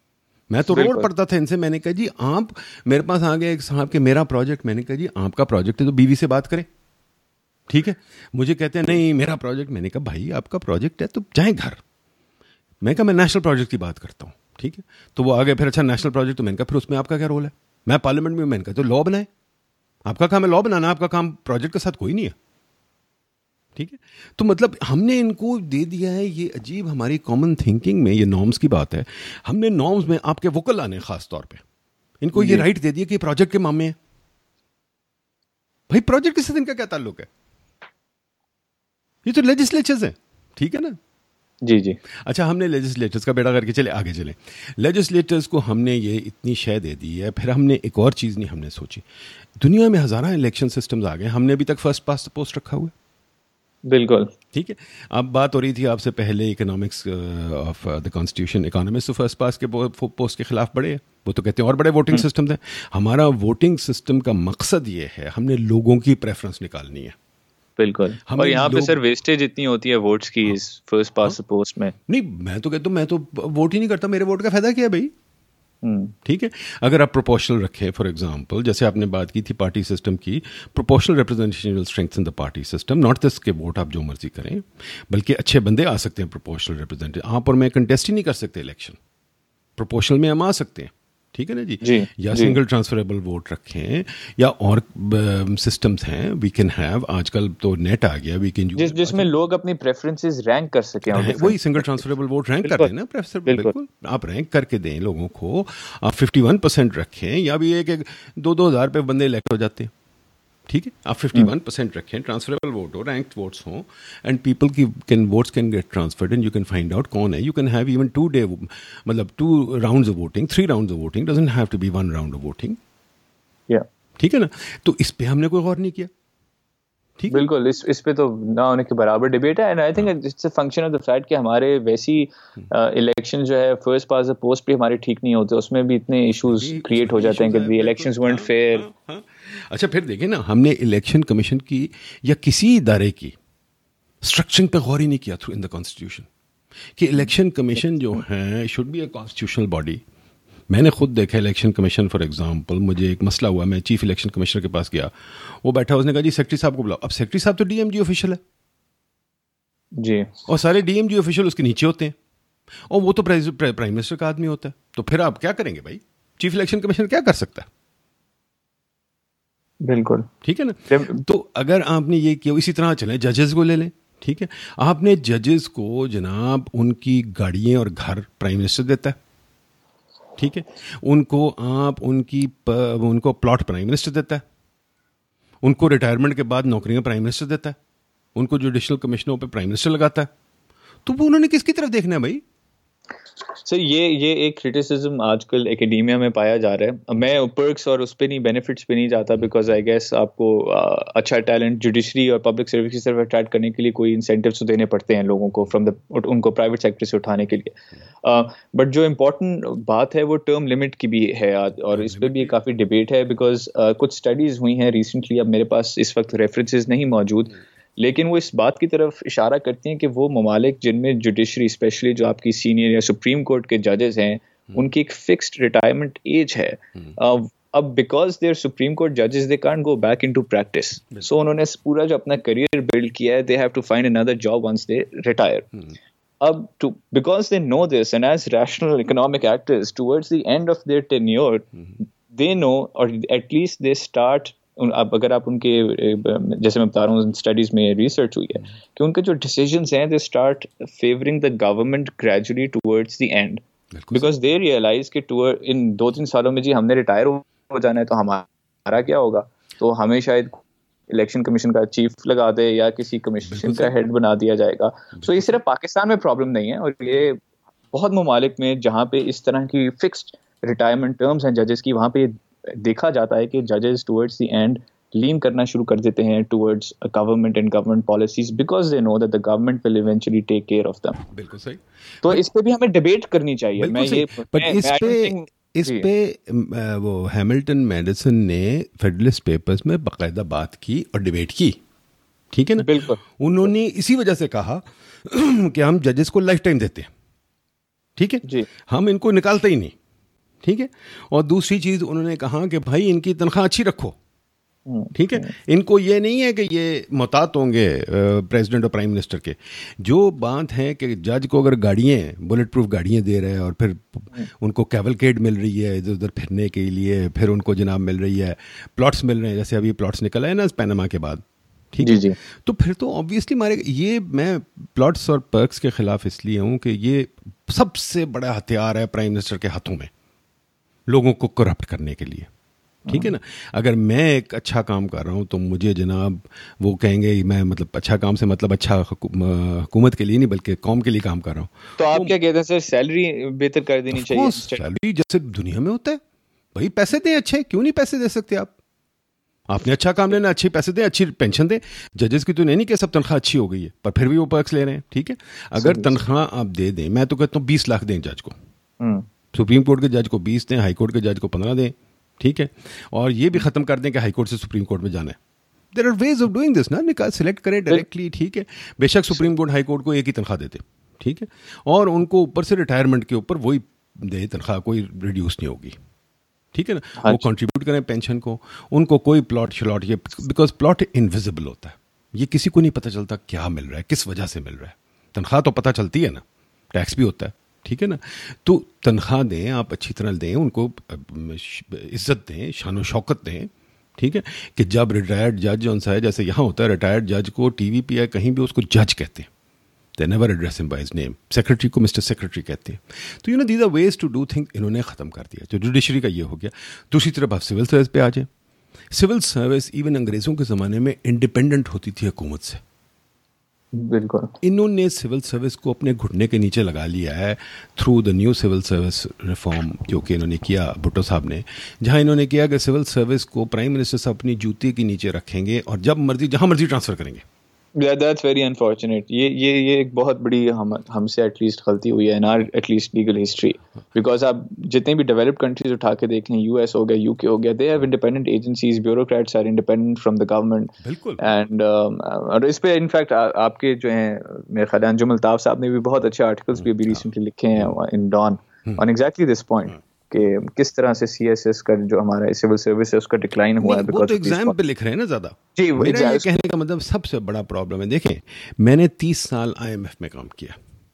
میں تو روڈ پڑتا تھا ان سے. میں نے کہا جی آپ میرے پاس آ گئے ایک صاحب کہ میرا پروجیکٹ, میں نے کہا جی آپ کا پروجیکٹ ہے تو بیوی سے بات کریں, ٹھیک ہے. مجھے کہتے ہیں نہیں میرا پروجیکٹ. میں نے کہا بھائی آپ کا پروجیکٹ ہے تو جائیں گھر. میں کہا میں نیشنل پروجیکٹ کی بات کرتا ہوں, ٹھیک ہے. تو وہ آگے پھر اچھا نیشنل پروجیکٹ, تو میں نے کہا پھر اس میں آپ کا کیا رول ہے؟ میں پارلیمنٹ میں, میں نے کہا تو لا بنائے, آپ کا کام ہے لا بنانا, آپ کا کام پروجیکٹ کے ساتھ کوئی نہیں ہے, ٹھیک ہے. تو مطلب ہم نے ان کو دے دیا ہے یہ عجیب ہماری کامن تھنکنگ میں, یہ نارمز کی بات ہے. ہم نے نارمز میں آپ کے وکل آنے خاص طور پہ ان کو یہ رائٹ دے دیا کہ پروجیکٹ کے معاملے ہیں. بھائی پروجیکٹ کے ساتھ ان کا کیا تعلق ہے؟ یہ تو لیجسلیچرز ہیں, ٹھیک ہے نا. جی جی. اچھا ہم نے لیجسلیٹرز کا بیڑا کر کے چلے آگے چلیں. لیجسلیٹرز کو ہم نے یہ اتنی شے دے دی ہے, پھر ہم نے ایک اور چیز نہیں ہم نے سوچی. دنیا میں ہزارہ الیکشن سسٹمز آ گئے, ہم نے ابھی تک فرسٹ پاسٹ پوسٹ رکھا ہوا ہے. بالکل ٹھیک ہے. اب بات ہو رہی تھی آپ سے پہلے economics of the constitution, economist first past کے پوسٹ کے خلاف بڑے ہیں, وہ تو کہتے ہیں اور بڑے ووٹنگ سسٹم ہیں. ہمارا ووٹنگ سسٹم کا مقصد یہ ہے ہم نے لوگوں کی پریفرنس نکالنی ہے. بالکل. اور یہاں پہ سر ویسٹیج اتنی ہوتی ہے ووٹس کی اس فرسٹ پاس پوسٹ میں. نہیں میں تو کہتا ہوں میں تو ووٹ ہی نہیں کرتا, میرے ووٹ کا فائدہ کیا ہے بھائی؟ ٹھیک ہے. اگر آپ پروپورشنل رکھیں, فار ایگزامپل جیسے آپ نے بات کی تھی پارٹی سسٹم کی, proportional representation will strengthen the party system, not this کہ ووٹ آپ جو مرضی کریں, بلکہ اچھے بندے آ سکتے ہیں پروپورشنل ریپرزنٹیشن. آپ اور میں کنٹیسٹ ہی نہیں کر سکتے الیکشن, پروپورشنل میں ہم آ سکتے ہیں, ٹھیک ہے نا جی. یا سنگل ٹرانسفریبل ووٹ رکھیں, یا اور سسٹمز ہیں وی کین ہیو. آج کل تو نیٹ آ گیا, وی کین یوز جس میں لوگ اپنی پریفرنسز رینک کر سکیں. وہی سنگل ٹرانسفریبل ووٹ رینک کر دیں نا. بالکل آپ رینک کر کے دیں لوگوں کو. آپ 51% رکھیں, یا بھی ایک 2,000 پہ بندے الیکٹ ہو جاتے ہیں, ٹھیک ہے. آپ 51% رکھیں, ٹرانسفریبل ووٹ ہو, رینکڈ ووٹس ہوں, اینڈ پیپل کی votes can get transferred and you can find out کون ہے. You can have even 2 day, مطلب 2 rounds of voting, 3 rounds of voting, doesn't have to be 1 round of voting. ٹھیک ہے نا. تو اس پہ ہم نے کوئی غور نہیں کیا. بالکل اس پہ تو نہ ہونے کے برابر ڈیبیٹ ہے. And I think it's a function of the fact کہ ہمارے ویسی الیکشن جو ہے فرسٹ پاس پوسٹ بھی ہمارے ٹھیک نہیں ہوتے, اس میں بھی اتنے ایشوز کریٹ ہو جاتے ہیں کہ دی الیکشنز ورنٹ فیئر. اچھا پھر دیکھیں نا, ہم نے الیکشن کمیشن کی یا کسی ادارے کی اسٹرکچرنگ پہ غور ہی نہیں کیا تھرو ان دا کانسٹیٹیوشن کہ الیکشن کمیشن جو ہے should be a constitutional body. میں نے خود دیکھا الیکشن کمیشن, فار ایگزامپل مجھے ایک مسئلہ ہوا, میں چیف الیکشن کمشنر کے پاس گیا, وہ بیٹھا, اس نے کہا جی سیکرٹری صاحب کو بلاؤ. اب سیکرٹری صاحب تو ڈی ایم جی آفیشل ہے جی, اور سارے ڈی ایم جی آفیشل اس کے نیچے ہوتے ہیں, اور وہ تو پرائم منسٹر کا آدمی ہوتا ہے. تو پھر آپ کیا کریں گے بھائی؟ چیف الیکشن کمیشنر کیا کر سکتا ہے؟ بالکل ٹھیک ہے نا. تو اگر آپ نے یہ کیا, اسی طرح چلیں ججز کو لے لیں, ٹھیک ہے. آپ نے ججز کو جناب ان کی گاڑیاں اور گھر پرائم منسٹر دیتا ہے, ٹھیک ہے. ان کو آپ ان کو پلاٹ پرائم منسٹر دیتا ہے, ان کو ریٹائرمنٹ کے بعد نوکریاں پرائم منسٹر دیتا ہے, ان کو جوڈیشل کمشنوں پہ پرائم منسٹر لگاتا ہے. تو وہ انہوں نے کس کی طرف دیکھنا ہے بھائی؟ سر یہ ایک کرٹیسزم آج کل اکیڈیمیا میں پایا جا رہا ہے. میں پرکس اور اس پہ نہیں, بینیفٹس پہ نہیں جاتا, بیکاز آئی گیس آپ کو اچھا ٹیلنٹ جوڈیشری اور پبلک سروس کی طرف اٹریکٹ کرنے کے لیے کوئی انسینٹیوز تو دینے پڑتے ہیں لوگوں کو ان کو پرائیویٹ سیکٹر سے اٹھانے کے لیے. بٹ جو امپورٹنٹ بات ہے وہ ٹرم لمٹ کی بھی ہے, اور اس پہ بھی کافی ڈبیٹ ہے, بیکاز کچھ اسٹڈیز ہوئی ہیں ریسنٹلی, اب میرے پاس اس وقت ریفرنسز نہیں موجود, لیکن وہ اس بات کی طرف اشارہ کرتی ہیں کہ وہ ممالک جن میں جوڈیشری اسپیشلی جو آپ کی سینئر یا سپریم کورٹ کے ججز ہیں ان کی ایک فکسڈ ریٹائرمنٹ ایج ہے. اب because they are supreme court ججز they can't go back into practice, so انہوں نے پورا جو اپنا کریئر بلڈ کیا ہے, they have to find another job once they retire. اب because they know this, and as rational economic actors towards the end of their tenure they know, or at least they start. اب اگر آپ ان کے جیسے میں بتا رہا ہوں اسٹڈیز میں ریسرچ ہوئی ہے کہ ان کے جو ڈیسیجنس ہیں they start favouring the government gradually towards the end, because they realise کہ ان 2-3 سالوں میں جی ہم نے ریٹائر ہو جانا ہے, تو ہمارا کیا ہوگا, تو ہمیں شاید الیکشن کمیشن کا چیف لگا دے یا کسی کمیشن کا ہیڈ بنا دیا جائے گا. سو یہ صرف پاکستان میں پرابلم نہیں ہے, اور یہ بہت ممالک میں جہاں پہ اس طرح کی فکسڈ ریٹائرمنٹ ٹرمز ہیں ججز کی, وہاں پہ دیکھا جاتا ہے کہ ججز ٹورڈز دی اینڈ لین کرنا شروع کر دیتے ہیں towards government and government policies, because they know that the government will eventually take care of them. بالکل صحیح. تو اس پہ بھی ہمیں ڈیبیٹ کرنی چاہیے. میں یہ اس پہ وہ ہیملٹن میڈیسن نے فیڈرلسٹ پیپرز میں باقاعدہ بات کی اور ڈیبیٹ کی, ٹھیک ہے نا. بالکل انہوں نے اسی وجہ سے کہا کہ ہم ججز کو لائف ٹائم دیتے ہیں, ٹھیک ہے, جی, ہم ان کو نکالتے ہی نہیں. ٹھیک ہے. اور دوسری چیز انہوں نے کہا کہ بھائی ان کی تنخواہ اچھی رکھو, ٹھیک ہے. ان کو یہ نہیں ہے کہ یہ محتاط ہوں گے پریزیڈنٹ اور پرائم منسٹر کے. جو بات ہے کہ جج کو اگر گاڑیاں بلٹ پروف گاڑیاں دے رہے ہیں اور پھر ان کو کیولکیڈ مل رہی ہے ادھر ادھر پھرنے کے لیے, پھر ان کو جناب مل رہی ہے پلاٹس مل رہے ہیں, جیسے ابھی پلاٹس نکل آئے نا پیناما کے بعد, ٹھیک ہے, تو پھر تو آبویسلی مارے. یہ میں پلاٹس اور پرکس کے خلاف اس لیے ہوں کہ یہ سب سے بڑا ہتھیار ہے پرائم منسٹر کے ہاتھوں میں لوگوں کو کرپٹ کرنے کے لیے, ٹھیک ہے نا. اگر میں ایک اچھا کام کر رہا ہوں تو مجھے جناب وہ کہیں گے میں مطلب اچھا کام سے مطلب اچھا حکومت کے لیے نہیں بلکہ قوم کے لیے کام کر رہا ہوں. تو آپ کیا کہتے ہیں سر, سیلری بہتر کر دینی چاہیے؟ سیلری جیسے دنیا میں ہوتا ہے بھائی, پیسے دیں اچھے, کیوں نہیں پیسے دے سکتے آپ؟ آپ نے اچھا کام لینا, اچھے پیسے دیں, اچھی پینشن دیں. ججز کی تو نہیں کہ سب تنخواہ اچھی ہو گئی ہے پر پھر بھی وہ پرکس لے رہے ہیں, ٹھیک ہے. اگر تنخواہ آپ دے دیں, میں تو کہتا ہوں 20 لاکھ دیں جج کو, سپریم کورٹ کے جج کو 20 دیں, ہائی کورٹ کے جج کو 15 دیں, ٹھیک ہے. اور یہ بھی ختم کر دیں کہ ہائی کورٹ سے سپریم کورٹ میں جانا ہے. There are ways of doing this نا, نکال سلیکٹ کریں ڈائریکٹلی, ٹھیک ہے. بے شک سپریم کورٹ ہائی کورٹ کو ایک ہی تنخواہ دیتے, ٹھیک ہے, اور ان کو اوپر سے ریٹائرمنٹ کے اوپر وہی دے تنخواہ, کوئی ریڈیوس نہیں ہوگی, ٹھیک ہے نا. وہ کنٹریبیوٹ کریں پینشن کو, ان کو کوئی پلاٹ شلاٹ, یہ بیکاز پلاٹ انویزیبل ہوتا ہے, یہ کسی کو نہیں پتہ چلتا کیا مل رہا ہے, کس وجہ سے مل رہا ہے. تنخواہ تو پتہ چلتی ہے نا, ٹیکس بھی ہوتا ہے, ٹھیک ہے نا. تو تنخواہ دیں آپ اچھی طرح دیں, ان کو عزت دیں, شان و شوکت دیں, ٹھیک ہے. کہ جب ریٹائرڈ جج جو ہے, جیسے یہاں ہوتا ہے ریٹائرڈ جج کو ٹی وی پہ یا کہیں بھی اس کو جج کہتے ہیں, they never address him by his name. Secretary کو مسٹر سیکرٹری کہتے ہیں. تو these are ways to do things, انہوں نے ختم کر دیا. جو جوڈیشری کا یہ ہو گیا. دوسری طرف آپ سول سروس پہ آ جائیں. سول سروس ایون انگریزوں کے زمانے میں انڈیپینڈنٹ ہوتی تھی حکومت سے, بالکل. انہوں نے سول سروس کو اپنے گھٹنے کے نیچے لگا لیا ہے through the new civil service reform جو کہ انہوں نے کیا بھٹو صاحب نے, جہاں انہوں نے کیا کہ سول سروس کو پرائم منسٹر صاحب اپنی جوتی کے نیچے رکھیں گے اور جب مرضی جہاں مرضی ٹرانسفر کریں گے. That's very unfortunate. یہ ایک بہت بڑی ہم سے ایٹ لیسٹ غلطی ہوئی ہے in our at least legal history. Because آپ جتنے بھی ڈیولپڈ کنٹریز اٹھا کے دیکھ لیں, US ہو گیا, UK ہو گیا, they have independent agencies, bureaucrats are independent from the government. بالکل. And اور اس پہ انفیکٹ آپ کے جو ہیں میرے خیال انجم الطاف صاحب نے بھی بہت اچھے آرٹیکلس بھی ریسنٹلی لکھے ہیں in Dawn on exactly this point. کہ کس طرح سے سی ایس ایس کا جو ہمارا سول سروس ہے اس کا ڈکلائن ہوا ہے. وہ تو ایگزام پہ لکھ رہے ہیں نا زیادہ. جی, میرا یہ کہنے کا مطلب سب سے بڑا پرابلم ہے. دیکھیں میں نے 30 سال IMF میں کام کیا.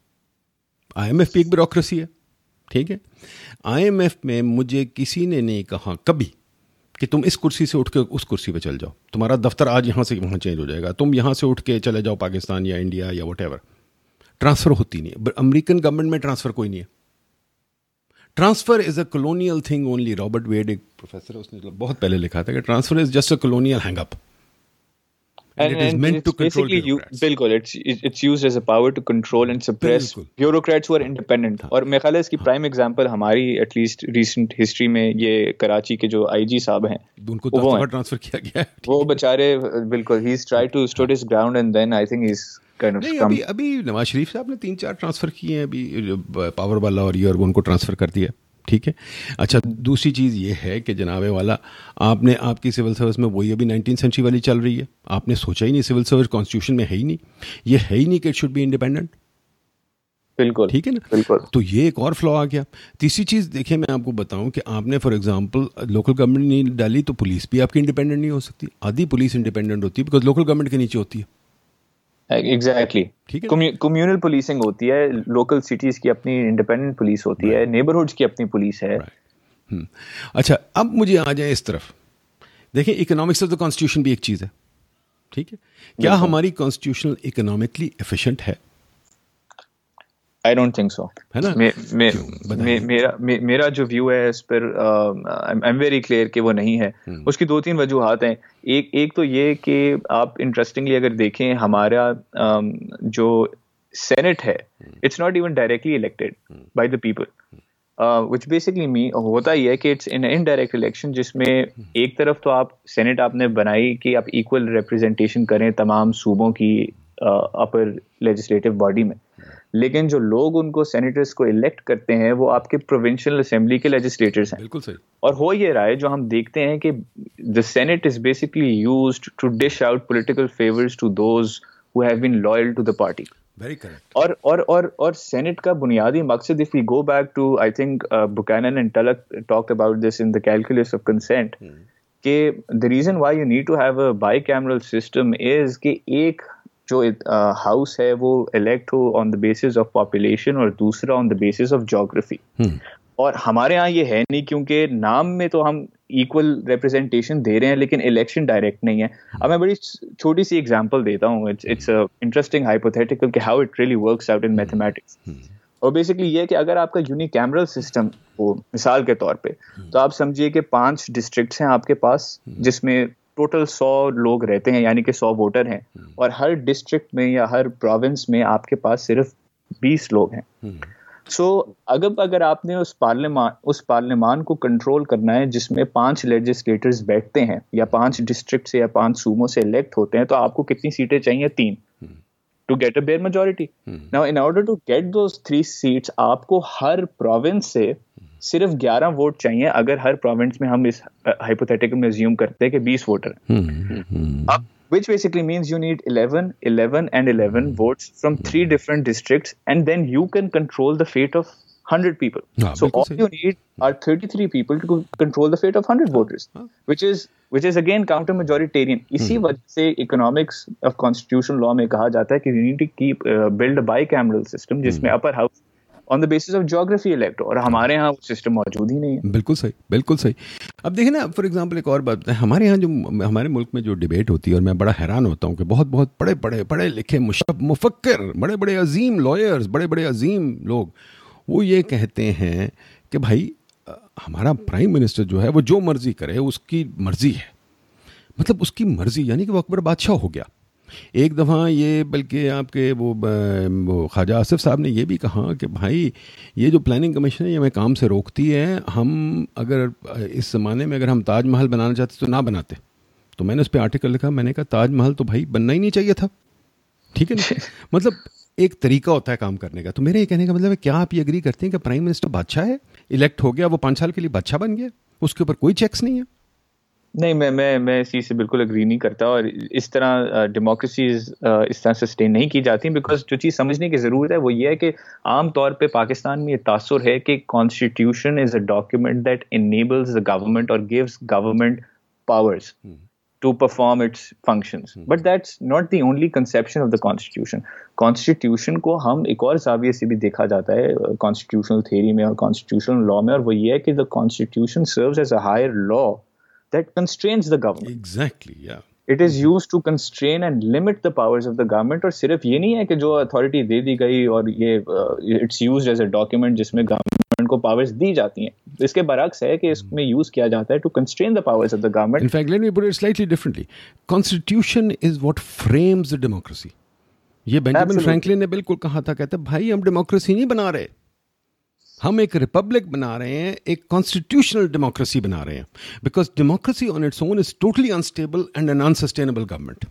IMF بھی ایک بیوروکریسی ہے, ٹھیک ہے. IMF میں مجھے کسی نے نہیں کہا کبھی کہ تم اس کرسی سے اٹھ کے اس کرسی پہ چل جاؤ, تمہارا دفتر آج یہاں سے وہاں چینج ہو جائے گا, تم یہاں سے اٹھ کے چلے جاؤ پاکستان یا انڈیا یا واٹ ایور. ٹرانسفر ہوتی نہیں ہے. امریکن گورنمنٹ میں ٹرانسفر کوئی نہیں ہے. Transfer is a colonial thing only. Robert Wade ایک پروفیسر ہے, اس نے بہت پہلے لکھا تھا کہ transfer is just a colonial hang up. بالکل, it's used as a power to control and suppress bureaucrats who are independent. اور میرے خیال ہے اس کی پرائم ایگزامپل ہماری ایٹ لیسٹ ریسنٹ ہسٹری میں یہ کراچی کے جو آئی جی صاحب ہیں, ان کو دفعہ ٹرانسفر کیا گیا ہے. وہ بیچارے بالکل he's tried to stood his ground and then I think he's kind of ابھی نواز شریف صاحب نے 3-4 ٹرانسفر کیے ہیں ابھی, پاور والا اور یہ, اور ان کو ٹرانسفر کر دیا, ٹھیک ہے. اچھا دوسری چیز یہ ہے کہ جناب والا آپ نے آپ کی سول سروس میں وہی ابھی 19th سینچری والی چل رہی ہے. آپ نے سوچا ہی نہیں, سول سروس کانسٹیٹیوشن میں ہے ہی نہیں, یہ ہے ہی نہیں کہ اٹ شوڈ بی انڈیپینڈنٹ. بالکل, ٹھیک ہے نا. بالکل. تو یہ ایک اور فلا آ گیا. تیسری چیز دیکھیں میں آپ کو بتاؤں کہ آپ نے فار ایگزامپل لوکل گورنمنٹ نہیں ڈالی تو پولیس بھی آپ کی انڈیپینڈنٹ نہیں ہو سکتی. آدھی پولیس انڈیپینڈنٹ ہوتی ہے بیکاز لوکل گورنمنٹ کے نیچے ہوتی ہے. ایگزیکٹلی, کمیونل پولیسنگ ہوتی ہے, لوکل سٹیز کی اپنی انڈیپینڈنٹ پولیس ہوتی ہے, نیبرہڈز کی اپنی پولیس ہے. اچھا اب مجھے آ جائیں اس طرف. دیکھیں اکنامکس آف دا کانسٹیٹیوشن بھی ایک چیز ہے, ٹھیک ہے. کیا ہماری کانسٹیٹیوشن اکنامکلی ایفیشینٹ ہے؟ I don't think so. ہے نا, میرا جو ویو ہے اس پر I'm very clear کہ وہ نہیں ہے. اس کی 2-3 وجوہات ہیں. ایک تو یہ کہ آپ انٹرسٹنگلی اگر دیکھیں ہمارا جو سینٹ ہے it's not even directly elected by the people, which basically ہوتا ہی ہے کہ اٹس ان انڈائریکٹ الیکشن, جس میں ایک طرف تو آپ سینٹ آپ نے بنائی کہ آپ ایکول ریپرزنٹیشن کریں تمام صوبوں کی اپر لیجسلیٹو باڈی میں, لیکن جو لوگ ان کو سینیٹرز کو الیکٹ کرتے ہیں وہ آپ کے پروونشل اسمبلی کے لیجسلیٹرز ہیں. بالکل صحیح. اور ہو یہ رہا ہے جو ہم دیکھتے ہیں کہ the Senate is basically used to dish out political favors to those who have been loyal to the party. Very correct. اور سینٹ کا بنیادی مقصد, if we go back to, I think Buchanan and Tullock talked about this in the calculus of consent, کہ the reason why you need to have a bicameral system is کہ ایک جو house ہے وہ elect ہو on the basis of population اور دوسرا on the basis of geography. اور ہمارے یہاں یہ ہے نہیں, کیونکہ نام میں تو ہم ایکول ریپرزینٹیشن دے رہے ہیں لیکن الیکشن ڈائریکٹ نہیں ہے. اب میں بڑی چھوٹی سی ایگزامپل دیتا ہوں, اٹس انٹرسٹنگ ہائپوتھیٹیکل کہ how it really works out in mathematics. اور بیسکلی یہ کہ اگر آپ کا یونیکیمرل سسٹم ہو مثال کے طور پہ, تو آپ سمجھیے کہ 5 ڈسٹرکٹس ہیں آپ کے پاس جس میں ٹوٹل 100 لوگ رہتے ہیں, یعنی کہ 100 ووٹر ہیں, اور ہر ڈسٹرکٹ میں یا ہر پروونس میں آپ کے پاس صرف 20 لوگ ہیں. سو اگر آپ نے اس پارلیمان کو کنٹرول کرنا ہے جس میں 5 لیجسلیٹرز بیٹھتے ہیں یا 5 ڈسٹرکٹ سے یا 5 صوبوں سے الیکٹ ہوتے ہیں, تو آپ کو کتنی سیٹیں چاہیے؟ 3 to get a bare majority. Now in order to get those 3 seats آپ کو ہر پروونس سے صرف 11 ووٹ چاہیے, اگر ہر پروونس میں ہم اس ہائپوتھیٹیکل میں زیوم کرتے ہیں کہ 20 ووٹر ہیں, which basically means you need 11, 11 and 11 votes from 3 different districts, and then you can control the fate of 100 people. So all you need are 33 people to control the fate of 100 voters, which is again counter majoritarian. اسی وجہ سے economics of constitutional law میں کہا جاتا ہے کہ you need to build a bicameral system جس میں upper house on the basis of geography elect, اور ہمارے یہاں وہ سسٹم موجود ہی نہیں ہے. بالکل صحیح, بالکل صحیح. اب دیکھیں نا, فار ایگزامپل ایک اور بات بتائیں, ہمارے یہاں جو ہمارے ملک میں جو ڈیبیٹ ہوتی ہے, اور میں بڑا حیران ہوتا ہوں کہ بہت بہت پڑھے لکھے مفکر, بڑے عظیم لائرز, بڑے عظیم لوگ, وہ یہ کہتے ہیں کہ بھائی ہمارا پرائم منسٹر جو ہے وہ جو مرضی کرے, اس کی مرضی ہے, مطلب اس کی مرضی, یعنی کہ وہ اکبر بادشاہ ہو گیا. ایک دفعہ یہ بلکہ آپ کے وہ خواجہ آصف صاحب نے یہ بھی کہا کہ بھائی یہ جو پلاننگ کمیشن ہے یہ ہمیں کام سے روکتی ہے, ہم اگر اس زمانے میں اگر ہم تاج محل بنانا چاہتے تو نہ بناتے. تو میں نے اس پہ آرٹیکل لکھا, میں نے کہا تاج محل تو بھائی بننا ہی نہیں چاہیے تھا, ٹھیک ہے نا. مطلب ایک طریقہ ہوتا ہے کام کرنے کا. تو میرے یہ کہنے کا مطلب ہے, کیا آپ یہ اگری کرتے ہیں کہ پرائم منسٹر بادشاہ ہے, الیکٹ ہو گیا, وہ 5 سال کے لیے بادشاہ بن گیا, اس کے اوپر کوئی چیکس نہیں ہے؟ نہیں, میں اس چیز سے بالکل اگری نہیں کرتا, اور اس طرح ڈیموکریسیز اس طرح سسٹین نہیں کی جاتی, بیکاز جو چیز سمجھنے کی ضرورت ہے وہ یہ ہے کہ عام طور پہ پاکستان میں یہ تاثر ہے کہ constitution is a document that enables the government اور gives government powers to perform its functions. But that's not the only conception of the constitution. Constitution کو ہم ایک اور زاویے سے بھی دیکھا جاتا ہے constitutional theory میں اور constitutional law میں, اور وہ یہ ہے کہ the constitution serves as a higher law that constrains the government. Exactly, yeah. It is used to constrain and limit the powers of the government. اور صرف یہ نہیں ہے کہ جو authority دے دی گئی اور یہ it's used as a document جس میں government کو پاورز دی جاتی ہیں, اس کے برعکس ہے کہ اس میں یوز کیا جاتا ہے to constrain the powers of the government. In fact, let me put it slightly differently. Constitution is what frames the democracy. یہ بینجامن فرینکلن نے بالکل کہا تھا, کہتا بھائی ہم ڈیموکریسی نہیں بنا رہے, ہم ایک ریپبلک بنا رہے ہیں, ایک کانسٹیٹیوشنل ڈیموکریسی بنا رہے ہیں, because democracy on its own is totally unstable and an unsustainable government.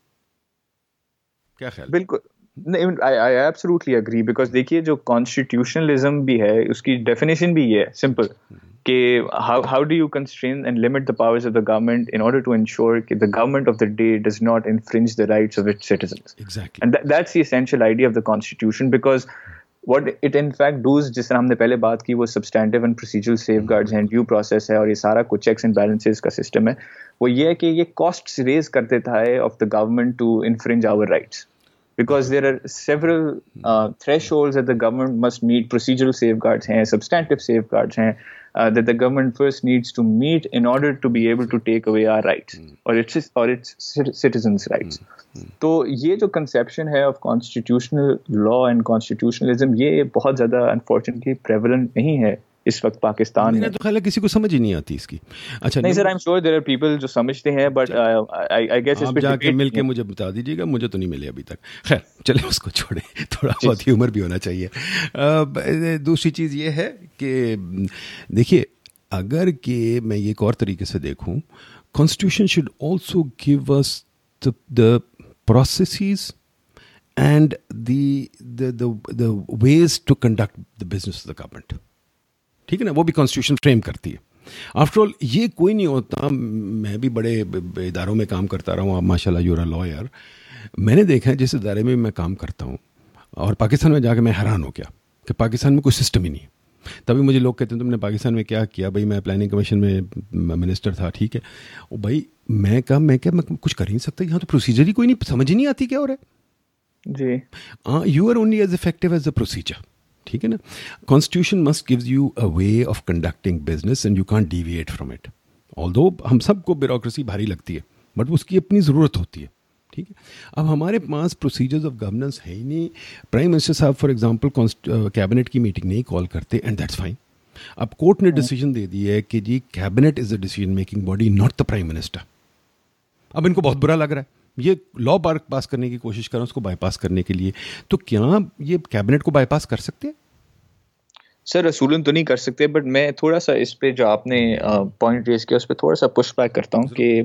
کیا خیال؟ بالکل نہیں, I absolutely agree, because دیکھیے جو کانسٹیٹیوشنلزم بھی ہے اس کی ڈیفینیشن بھی یہ ہے سمپل, کہ how do you constrain and limit the powers of the government in order to ensure that the government of the day does not infringe the rights of its citizens. Exactly. And that's the essential idea of the constitution, because what it in fact does, جس طرح ہم نے پہلے بات کی, وہ substantive and procedural safeguards ہیں, due process ہے, اور یہ سارا کچھ checks and balances کا سسٹم ہے. وہ یہ ہے کہ یہ costs raise کر دیتا ہے of the government to infringe our rights. Because there are several thresholds that the government must meet. Procedural safeguards hain, substantive safeguards hain, that the government first needs to meet in order to be able to take away our rights or its citizens' rights. تو یہ جو conception ہے of constitutional law and constitutionalism, یہ بہت زیادہ unfortunately prevalent نہیں ہے اس وقت پاکستان میں. تو خیال ہے کسی کو سمجھ ہی نہیں آتی اس کی. اچھا نہیں سر, I'm sure there are people جو سمجھتے ہیں, but I guess آپ جا کے مل کے مجھے بتا دیجیے گا, مجھے تو نہیں ملے ابھی تک. خیر چلیں اس کو چھوڑیں, تھوڑا بہت ہیومر بھی ہونا چاہیے. دوسری چیز یہ ہے کہ دیکھیے, اگر کہ میں یہ ایک اور طریقے سے دیکھوں, constitution should also give us the processes and the ways to conduct the business of the government. ٹھیک ہے نا, وہ بھی کانسٹیٹیوشن فریم کرتی ہے. آفٹر آل یہ کوئی نہیں ہوتا, میں بھی بڑے اداروں میں کام کرتا رہا ہوں, آپ ماشاء اللہ یو آر اے لائر. میں نے دیکھا ہے جس ادارے میں میں کام کرتا ہوں, اور پاکستان میں جا کے میں حیران ہو گیا کہ پاکستان میں کوئی سسٹم ہی نہیں ہے. تبھی مجھے لوگ کہتے ہیں تم نے پاکستان میں کیا کیا. بھائی میں پلاننگ کمیشن میں منسٹر تھا, ٹھیک ہے, بھائی میں کچھ کر ہی نہیں سکتا, یہاں تو پروسیجر ہی کوئی نہیں, سمجھ ہی نہیں آتی کیا ہو رہا ہے. جی you are only as effective as a procedure, ٹھیک ہے نا. Constitution must gives you a way of conducting business and you can't deviate from it. Although ہم سب کو بیوروکریسی بھاری لگتی ہے, بٹ اس کی اپنی ضرورت ہوتی ہے, ٹھیک ہے. اب ہمارے پاس پروسیجرز آف گورننس ہے ہی نہیں. پرائم منسٹر صاحب فار ایگزامپل کیبنٹ کی میٹنگ نہیں کال کرتے, اینڈ دیٹس فائن. اب کورٹ نے ڈیسیجن دے دی ہے کہ جی cabinet is a decision making body, not the prime minister. اب ان کو بہت برا لگ رہا ہے, یہ لا پاس کرنے کی کوشش کر رہے ہیں اس کو بائی پاس کرنے کے لیے. تو کیا یہ کیبنٹ کو بائی پاس کر سکتے ہیں؟ سر اصولاً تو نہیں کر سکتے, بٹ میں تھوڑا سا اس پہ جو آپ نے پوائنٹ ریز کیا اس پہ تھوڑا سا پش بیک کرتا ہوں کہ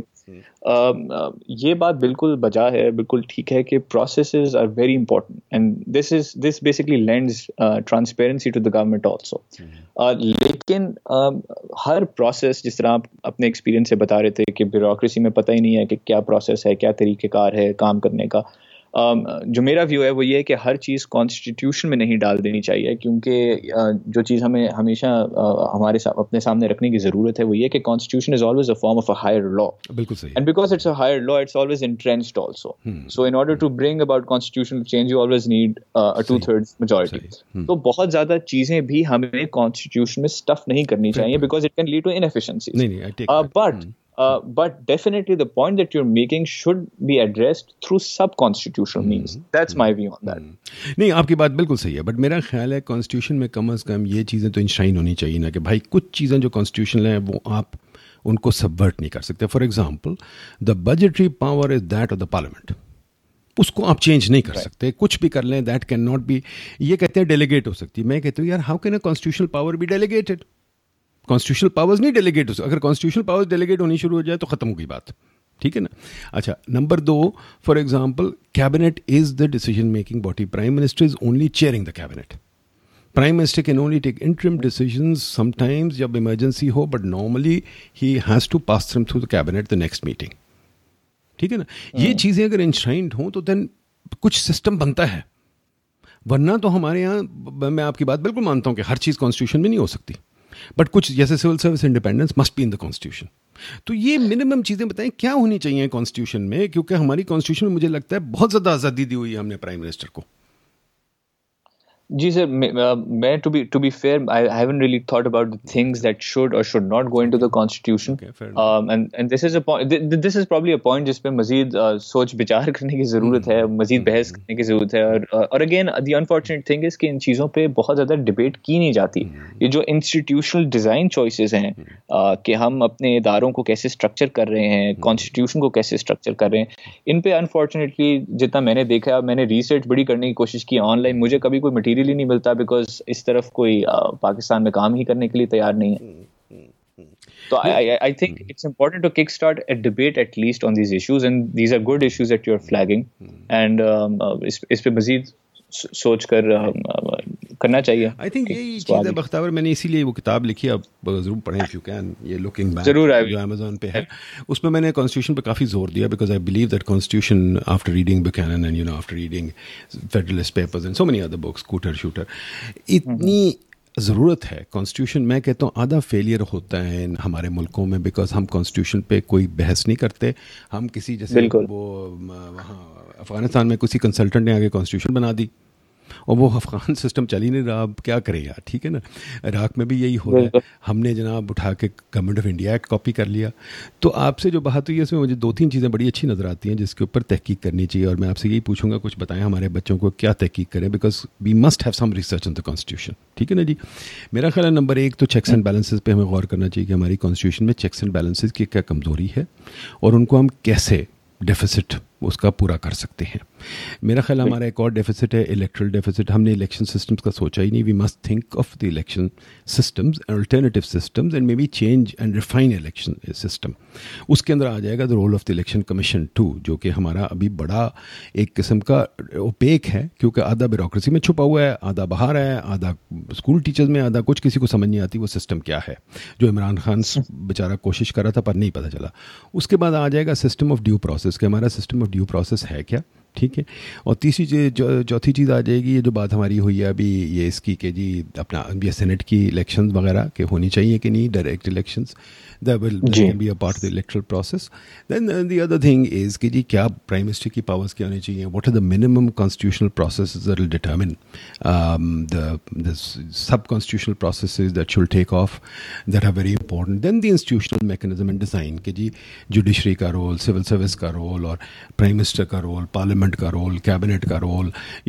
یہ بات بالکل بجا ہے, بالکل ٹھیک ہے کہ processes are very important and this basically lends transparency to the government also. لیکن ہر پروسیس, جس طرح آپ اپنے ایکسپیرینس سے بتا رہے تھے کہ بیوروکریسی میں پتہ ہی نہیں ہے کہ کیا پروسیس ہے, کیا طریقہ کار ہے کام کرنے کا, جو میرا ویو ہے وہ یہ ہے کہ ہر چیز کانسٹیٹیوشن میں نہیں ڈال دینی چاہیے, کیونکہ جو چیز ہمیں ہمیشہ ہمارے اپنے سامنے رکھنے کی ضرورت ہے وہ یہ کہ constitution is always a form of a higher law. بالکل صحیح. And because it's a higher law it's always entrenched also. So in order to bring about constitutional change you always need a 2/3 majority. تو بہت زیادہ چیزیں بھی ہمیں constitution میں stuff نہیں کرنی چاہیے because it can lead to inefficiencies. But definitely the point that you're making should be addressed through sub-constitutional means. That's my view on that. نہیں, آپ کی بات بالکل صحیح ہے, بٹ میرا خیال ہے کانسٹیٹیوشن میں کم از کم یہ چیزیں تو انشرائن ہونی چاہیے نا کہ بھائی کچھ چیزیں جو کانسٹیٹیوشنل ہیں وہ آپ ان کو سبورٹ نہیں کر سکتے. For example the budgetary power is that of the parliament, اس کو آپ چینج نہیں کر سکتے, کچھ بھی کر لیں, دیٹ کین ناٹ بی. یہ کہتے ہیں ڈیلیگیٹ ہو سکتی ہے, میں کہتا ہوں یار how can a constitutional power be delegated? Constitutional powers نہیں ڈیلیگیٹ ہو سکتے. اگر کانسٹیٹیوشنل پاورز ڈیلیگیٹ ہونی شروع ہو جائے تو ختم ہو گئی بات, ٹھیک ہے نا. اچھا, number 2, for example cabinet is the decision making body, prime minister is only chairing the cabinet. Prime minister can only take interim decisions sometimes جب ایمرجنسی ہو, but normally he has to pass through through the cabinet the next meeting, ٹھیک ہے نا. یہ چیزیں اگر انشرائنڈ ہوں تو دین کچھ سسٹم بنتا ہے, ورنہ تو ہمارے یہاں میں آپ کی بات بالکل مانتا ہوں کہ ہر چیز کانسٹیٹیوشن میں نہیں ہو سکتی, بٹ کچھ جیسے civil service independence must be in the constitution. تو یہ منیمم چیزیں بتائیں کیا ہونی چاہیے کانسٹیٹیوشن میں, کیونکہ ہماری کانسٹیٹیوشن میں مجھے لگتا ہے بہت زیادہ آزادی دی ہوئی ہے ہم نے پرائم منسٹر کو. جی سر, میں to be fair I haven't really thought about the things that should or should not go into the constitution. And this is probably a point جس پہ مزید سوچ بچار کرنے کی ضرورت ہے, مزید بحث کرنے کی ضرورت ہے. اور again the unfortunate thing is کہ ان چیزوں پہ بہت زیادہ ڈبیٹ کی نہیں جاتی. یہ جو انسٹیٹیوشنل ڈیزائن چوائسیز ہیں کہ ہم اپنے اداروں کو کیسے اسٹرکچر کر رہے ہیں, کانسٹیٹیوشن کو کیسے اسٹرکچر کر رہے ہیں, ان پہ انفارچونیٹلی جتنا میں نے دیکھا, میں نے ریسرچ بڑی کرنے کی کوشش کی آن لائن, مجھے کبھی کوئی مٹیریل ہی نہیں ملتا بیکاز اس طرف کوئی پاکستان میں کام ہی کرنے کے لیے تیار نہیں ہے. تو I think it's important to kickstart a debate at least on these issues, and these are good issues that you're flagging, and اس پہ مزید سوچ کر کرنا چاہیے. آئی تھنک یہی چیز ہے بختاور, میں نے اسی لیے وہ کتاب لکھی, آپ ضرور پڑھیں اف یو کین, یہ لوکنگ بیک ضرور ہے جو امیزون پہ ہے. اس میں نے کانسٹیٹیوشن پہ کافی زور دیا because I believe that constitution after reading Buchanan and after reading Federalist Papers and so many other books, کوٹر شوٹر, اتنی ضرورت ہے کانسٹیٹیوشن. میں کہتا ہوں آدھا فیلئر ہوتا ہے ہمارے ملکوں میں بیکاز ہم کانسٹیٹیوشن پہ کوئی بحث نہیں کرتے. ہم کسی جیسے وہ وہاں افغانستان میں کسی کنسلٹنٹ نے آگے کانسٹیٹیوشن بنا دی اور وہ افغان سسٹم چل ہی نہیں رہا, اب کیا کرے یار, ٹھیک ہے نا. عراق میں بھی یہی ہو رہا ہے, ہم نے جناب اٹھا کے Government of India Act copy کر لیا. تو آپ سے جو بات ہوئی ہے اس میں مجھے 2-3 چیزیں بڑی اچھی نظر آتی ہیں جس کے اوپر تحقیق کرنی چاہیے, اور میں آپ سے یہی پوچھوں گا کچھ بتائیں ہمارے بچوں کو کیا تحقیق کریں, because we must have some research on the constitution, ٹھیک ہے نا جی. میرا خیال ہے نمبر 1 تو چیکس اینڈ بیلنسز پہ ہمیں غور کرنا چاہیے کہ ہماری کانسٹیٹیوشن میں چیکس اینڈ بیلنسز کی کیا کمزوری ہے اور ان کو ہم کیسے ڈیفیسٹ اس کا پورا کر سکتے ہیں. میرا خیال ہمارا ایک اور ڈیفیسٹ ہے الیکٹرل ڈیفیسٹ. ہم نے الیکشن سسٹمز کا سوچا ہی نہیں. We must think of the election systems, alternative systems, and maybe change and refine election system. اس کے اندر آ جائے گا the role of the election commission 2, جو کہ ہمارا ابھی بڑا ایک قسم کا اوپیک ہے, کیونکہ آدھا بیوروکریسی میں چھپا ہوا ہے, آدھا باہر ہے, آدھا اسکول ٹیچرز میں, آدھا کچھ کسی کو سمجھ نہیں آتی وہ سسٹم کیا ہے, جو عمران خان بیچارہ کوشش کر رہا تھا پر نہیں پتہ چلا. اس کے بعد آ جائے گا سسٹم آف ڈیو پروسیس, کہ ہمارا سسٹم آف ڈیو پروسیس ہے کیا, ٹھیک ہے. اور تیسری چوتھی چیز آ جائے گی یہ جو بات ہماری ہوئی ہے ابھی یہ اس کی کہ جی اپنا یہ سینٹ کی الیکشنز وغیرہ کہ ہونی چاہیے کہ نہیں, direct elections that can be a part of the electoral process. Then the other thing is کہ جی کیا پرائم منسٹر کی پاورز کیا ہونی چاہیے, what are the minimum constitutional processes that will determine the sub-constitutional processes that should take off that are very important. Then the institutional mechanism and design کہ جی judiciary کا role, civil service کا role, اور prime minister کا role, parliament کا role, cabinet کا role,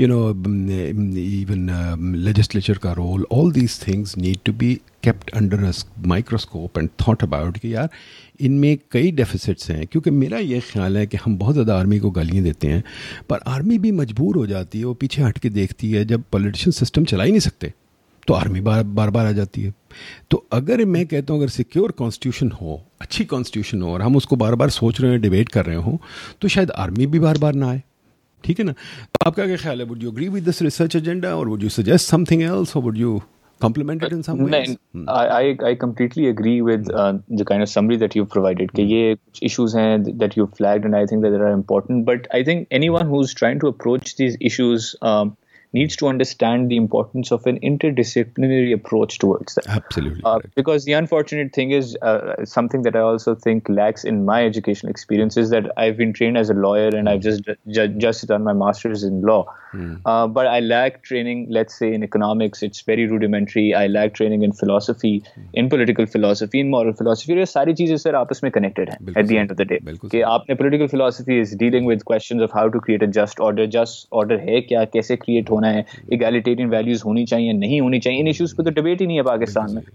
even legislature کا role, all these things need to be kept under a microscope and thought about کہ یار ان میں کئی ڈیفیسٹس ہیں. کیونکہ میرا یہ خیال ہے کہ ہم بہت زیادہ آرمی کو گالیاں دیتے ہیں, پر آرمی بھی مجبور ہو جاتی ہے, وہ پیچھے ہٹ کے دیکھتی ہے. جب پولیٹیشین سسٹم چلا ہی نہیں سکتے تو آرمی بار بار آ جاتی ہے. تو اگر میں کہتا ہوں اگر سیکیور کانسٹیٹیوشن ہو, اچھی کانسٹیٹیوشن ہو, اور ہم اس کو بار بار سوچ رہے ہیں, ڈیبیٹ کر رہے ہوں, تو شاید آرمی بھی بار بار نہ آئے. ٹھیک ہے نا. تو آپ کا کیا خیال ہے, would you agree with this research agenda or would you suggest something else or would you complement it in some ways? I completely agree with the kind of summary that you've provided. کہ یہ کچھ issues ہیں that you've flagged and I think that they are important. But I think anyone who's trying to approach these issues needs to understand the importance of an interdisciplinary approach towards that. Absolutely. Because the unfortunate thing is something that I also think lacks in my educational experience is that I've been trained as a lawyer and I've just done my master's in law. But I lack training, let's say, in economics. It's very rudimentary. I lack training in philosophy, in political philosophy, in moral philosophy. یہ ساری چیزیں سر آپس میں connected ہیں at the end of the day. کہ آپ نے political philosophy is dealing with questions of how to create a just order. Just order ہے کیا, کیسے کریٹ ہونا ہے, egalitarian values ہونی چاہیے, نہیں ہونی چاہیے. ان ایشوز پہ تو ڈبیٹ ہی نہیں ہے پاکستان میں.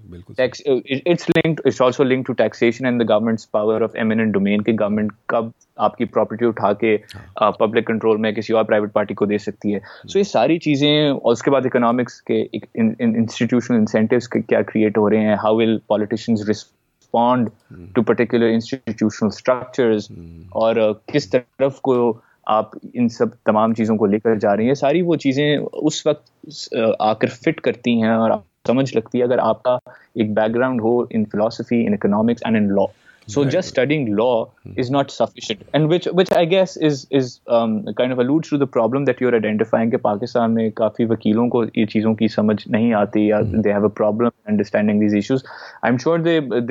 It's also linked to taxation and the government's power of eminent domain کہ گورنمنٹ کب آپ کی پراپرٹی اٹھا کے پبلک کنٹرول میں کسی اور پرائیویٹ پارٹی کو دے سکتی ہے. سو یہ ساری چیزیں, اور اس کے بعد اکنامکس کے انسٹیٹیوشنل انسینٹیوز کیا کریٹ ہو رہے ہیں, how will politicians respond to particular institutional structures, اور کس طرف کو آپ ان سب تمام چیزوں کو لے کر جا رہی ہیں. ساری وہ چیزیں اس وقت آ کر فٹ کرتی ہیں اور سمجھ لگتی ہے اگر آپ کا ایک بیک گراؤنڈ ہو in philosophy, in economics and in law. So just studying law is not sufficient, and which I guess is kind of alludes to the problem that you're identifying کہ پاکستان میں کافی وکیلوں کو یہ چیزوں کی سمجھ نہیں آتی, یا they have a problem understanding these issues. I'm sure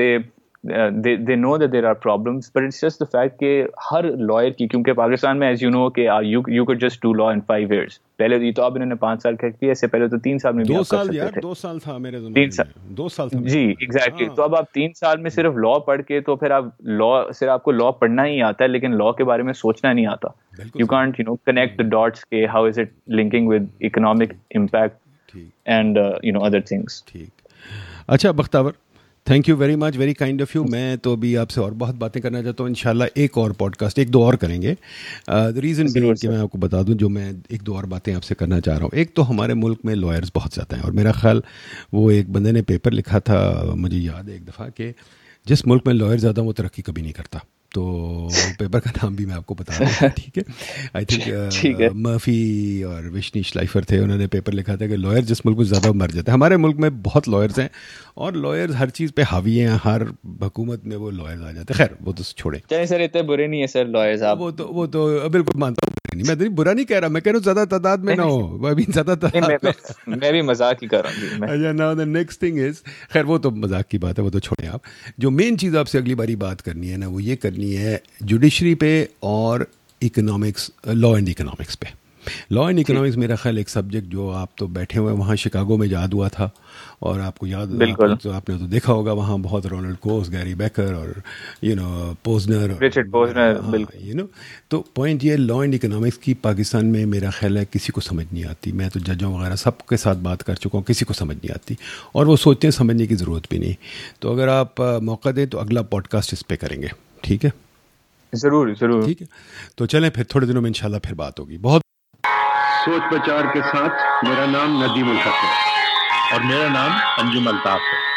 they know that there are problems, but it's just the fact کہ ہر lawyer کی, کیونکہ پاکستان میں as you know کہ you could just do law in 5 years. پہلے یہ تو اب انہوں نے 5 سال کیا, اس سے پہلے تو 3 سال میں بھی 2 سال یار 2 سال تھا میرے زمانے میں, 2 سال تھا جی ایگزیکٹلی. تو اب آپ 3 سال میں صرف لا پڑھ کے, تو پھر آپ لا صرف آپ کو لا پڑھنا ہی آتا ہے لیکن لا کے بارے میں سوچنا نہیں آتا. You can't connect the dots کہ how is it linking with economic impact and other things. ٹھیک. اچھا Bakhtawar, thank you very much, very kind of you. میں تو ابھی آپ سے اور بہت باتیں کرنا چاہتا ہوں. انشاءاللہ ایک اور پوڈ کاسٹ 1-2 اور کریں گے. ریزن بھی کہ میں آپ کو بتا دوں جو میں 1-2 اور باتیں آپ سے کرنا چاہ رہا ہوں. ایک تو ہمارے ملک میں لائرز بہت زیادہ ہیں, اور میرا خیال وہ ایک بندے نے پیپر لکھا تھا, مجھے یاد ہے ایک دفعہ, کہ جس ملک میں لائر زیادہ وہ ترقی کبھی نہیں کرتا. تو پیپر کا نام بھی میں آپ کو بتا دوں. ٹھیک ہے. آئی تھنک مرفی اور وشنی شلائفر تھے, انہوں نے پیپر لکھا تھا کہ لائر جس ملک میں زیادہ مر جاتے ہیں. ہمارے ملک میں بہت لائرز ہیں, اور لائرز ہر چیز پہ حاوی ہیں, ہر حکومت میں وہ لائرز آ جاتے ہیں. خیر وہ تو چھوڑیں. چلیں سر, اتنے برے نہیں ہیں سر لائرز. آپ وہ تو بالکل مانتا ہوں, میں برا نہیں کہہ رہا, میں کہہ رہا ہوں زیادہ تعداد میں نہ ہو. ابھی زیادہ تعداد میں بھی مذاق ہی کر رہا ہوں. اچھا now the next thing is, خیر وہ تو مذاق کی بات ہے, وہ تو چھوڑیں آپ. جو مین چیز آپ سے اگلی باری بات کرنی ہے نا, وہ یہ کرنی ہے جوڈیشری پہ اور اکنامکس, لا اینڈ اکنامکس پہ. لا اینڈ اکنامکس میرا خیال ایک سبجیکٹ جو آپ تو بیٹھے ہوئے وہاں شکاگو میں یاد ہوا تھا, اور آپ کو یاد, آپ نے تو دیکھا ہوگا وہاں بہت رونلڈ کوس, گیری بیکر, اور پوزنر, رچرڈ پوزنر. تو پوائنٹ یہ, لا اینڈ اکنامکس کی پاکستان میں میرا خیال ہے کسی کو سمجھ نہیں آتی. میں تو ججوں وغیرہ سب کے ساتھ بات کر چکا ہوں, کسی کو سمجھ نہیں آتی, اور وہ سوچتے ہیں سمجھنے کی ضرورت بھی نہیں. تو اگر آپ موقع دیں تو اگلا پوڈ کاسٹ اس پہ کریں گے. ٹھیک ہے, ضرور ضرور. ٹھیک ہے, تو چلیں پھر تھوڑے دنوں میں انشاءاللہ پھر بات ہوگی. بہت سوچ بچار کے ساتھ میرا نام ندیم الحق ہے اور میرا نام انجم الطاف ہے.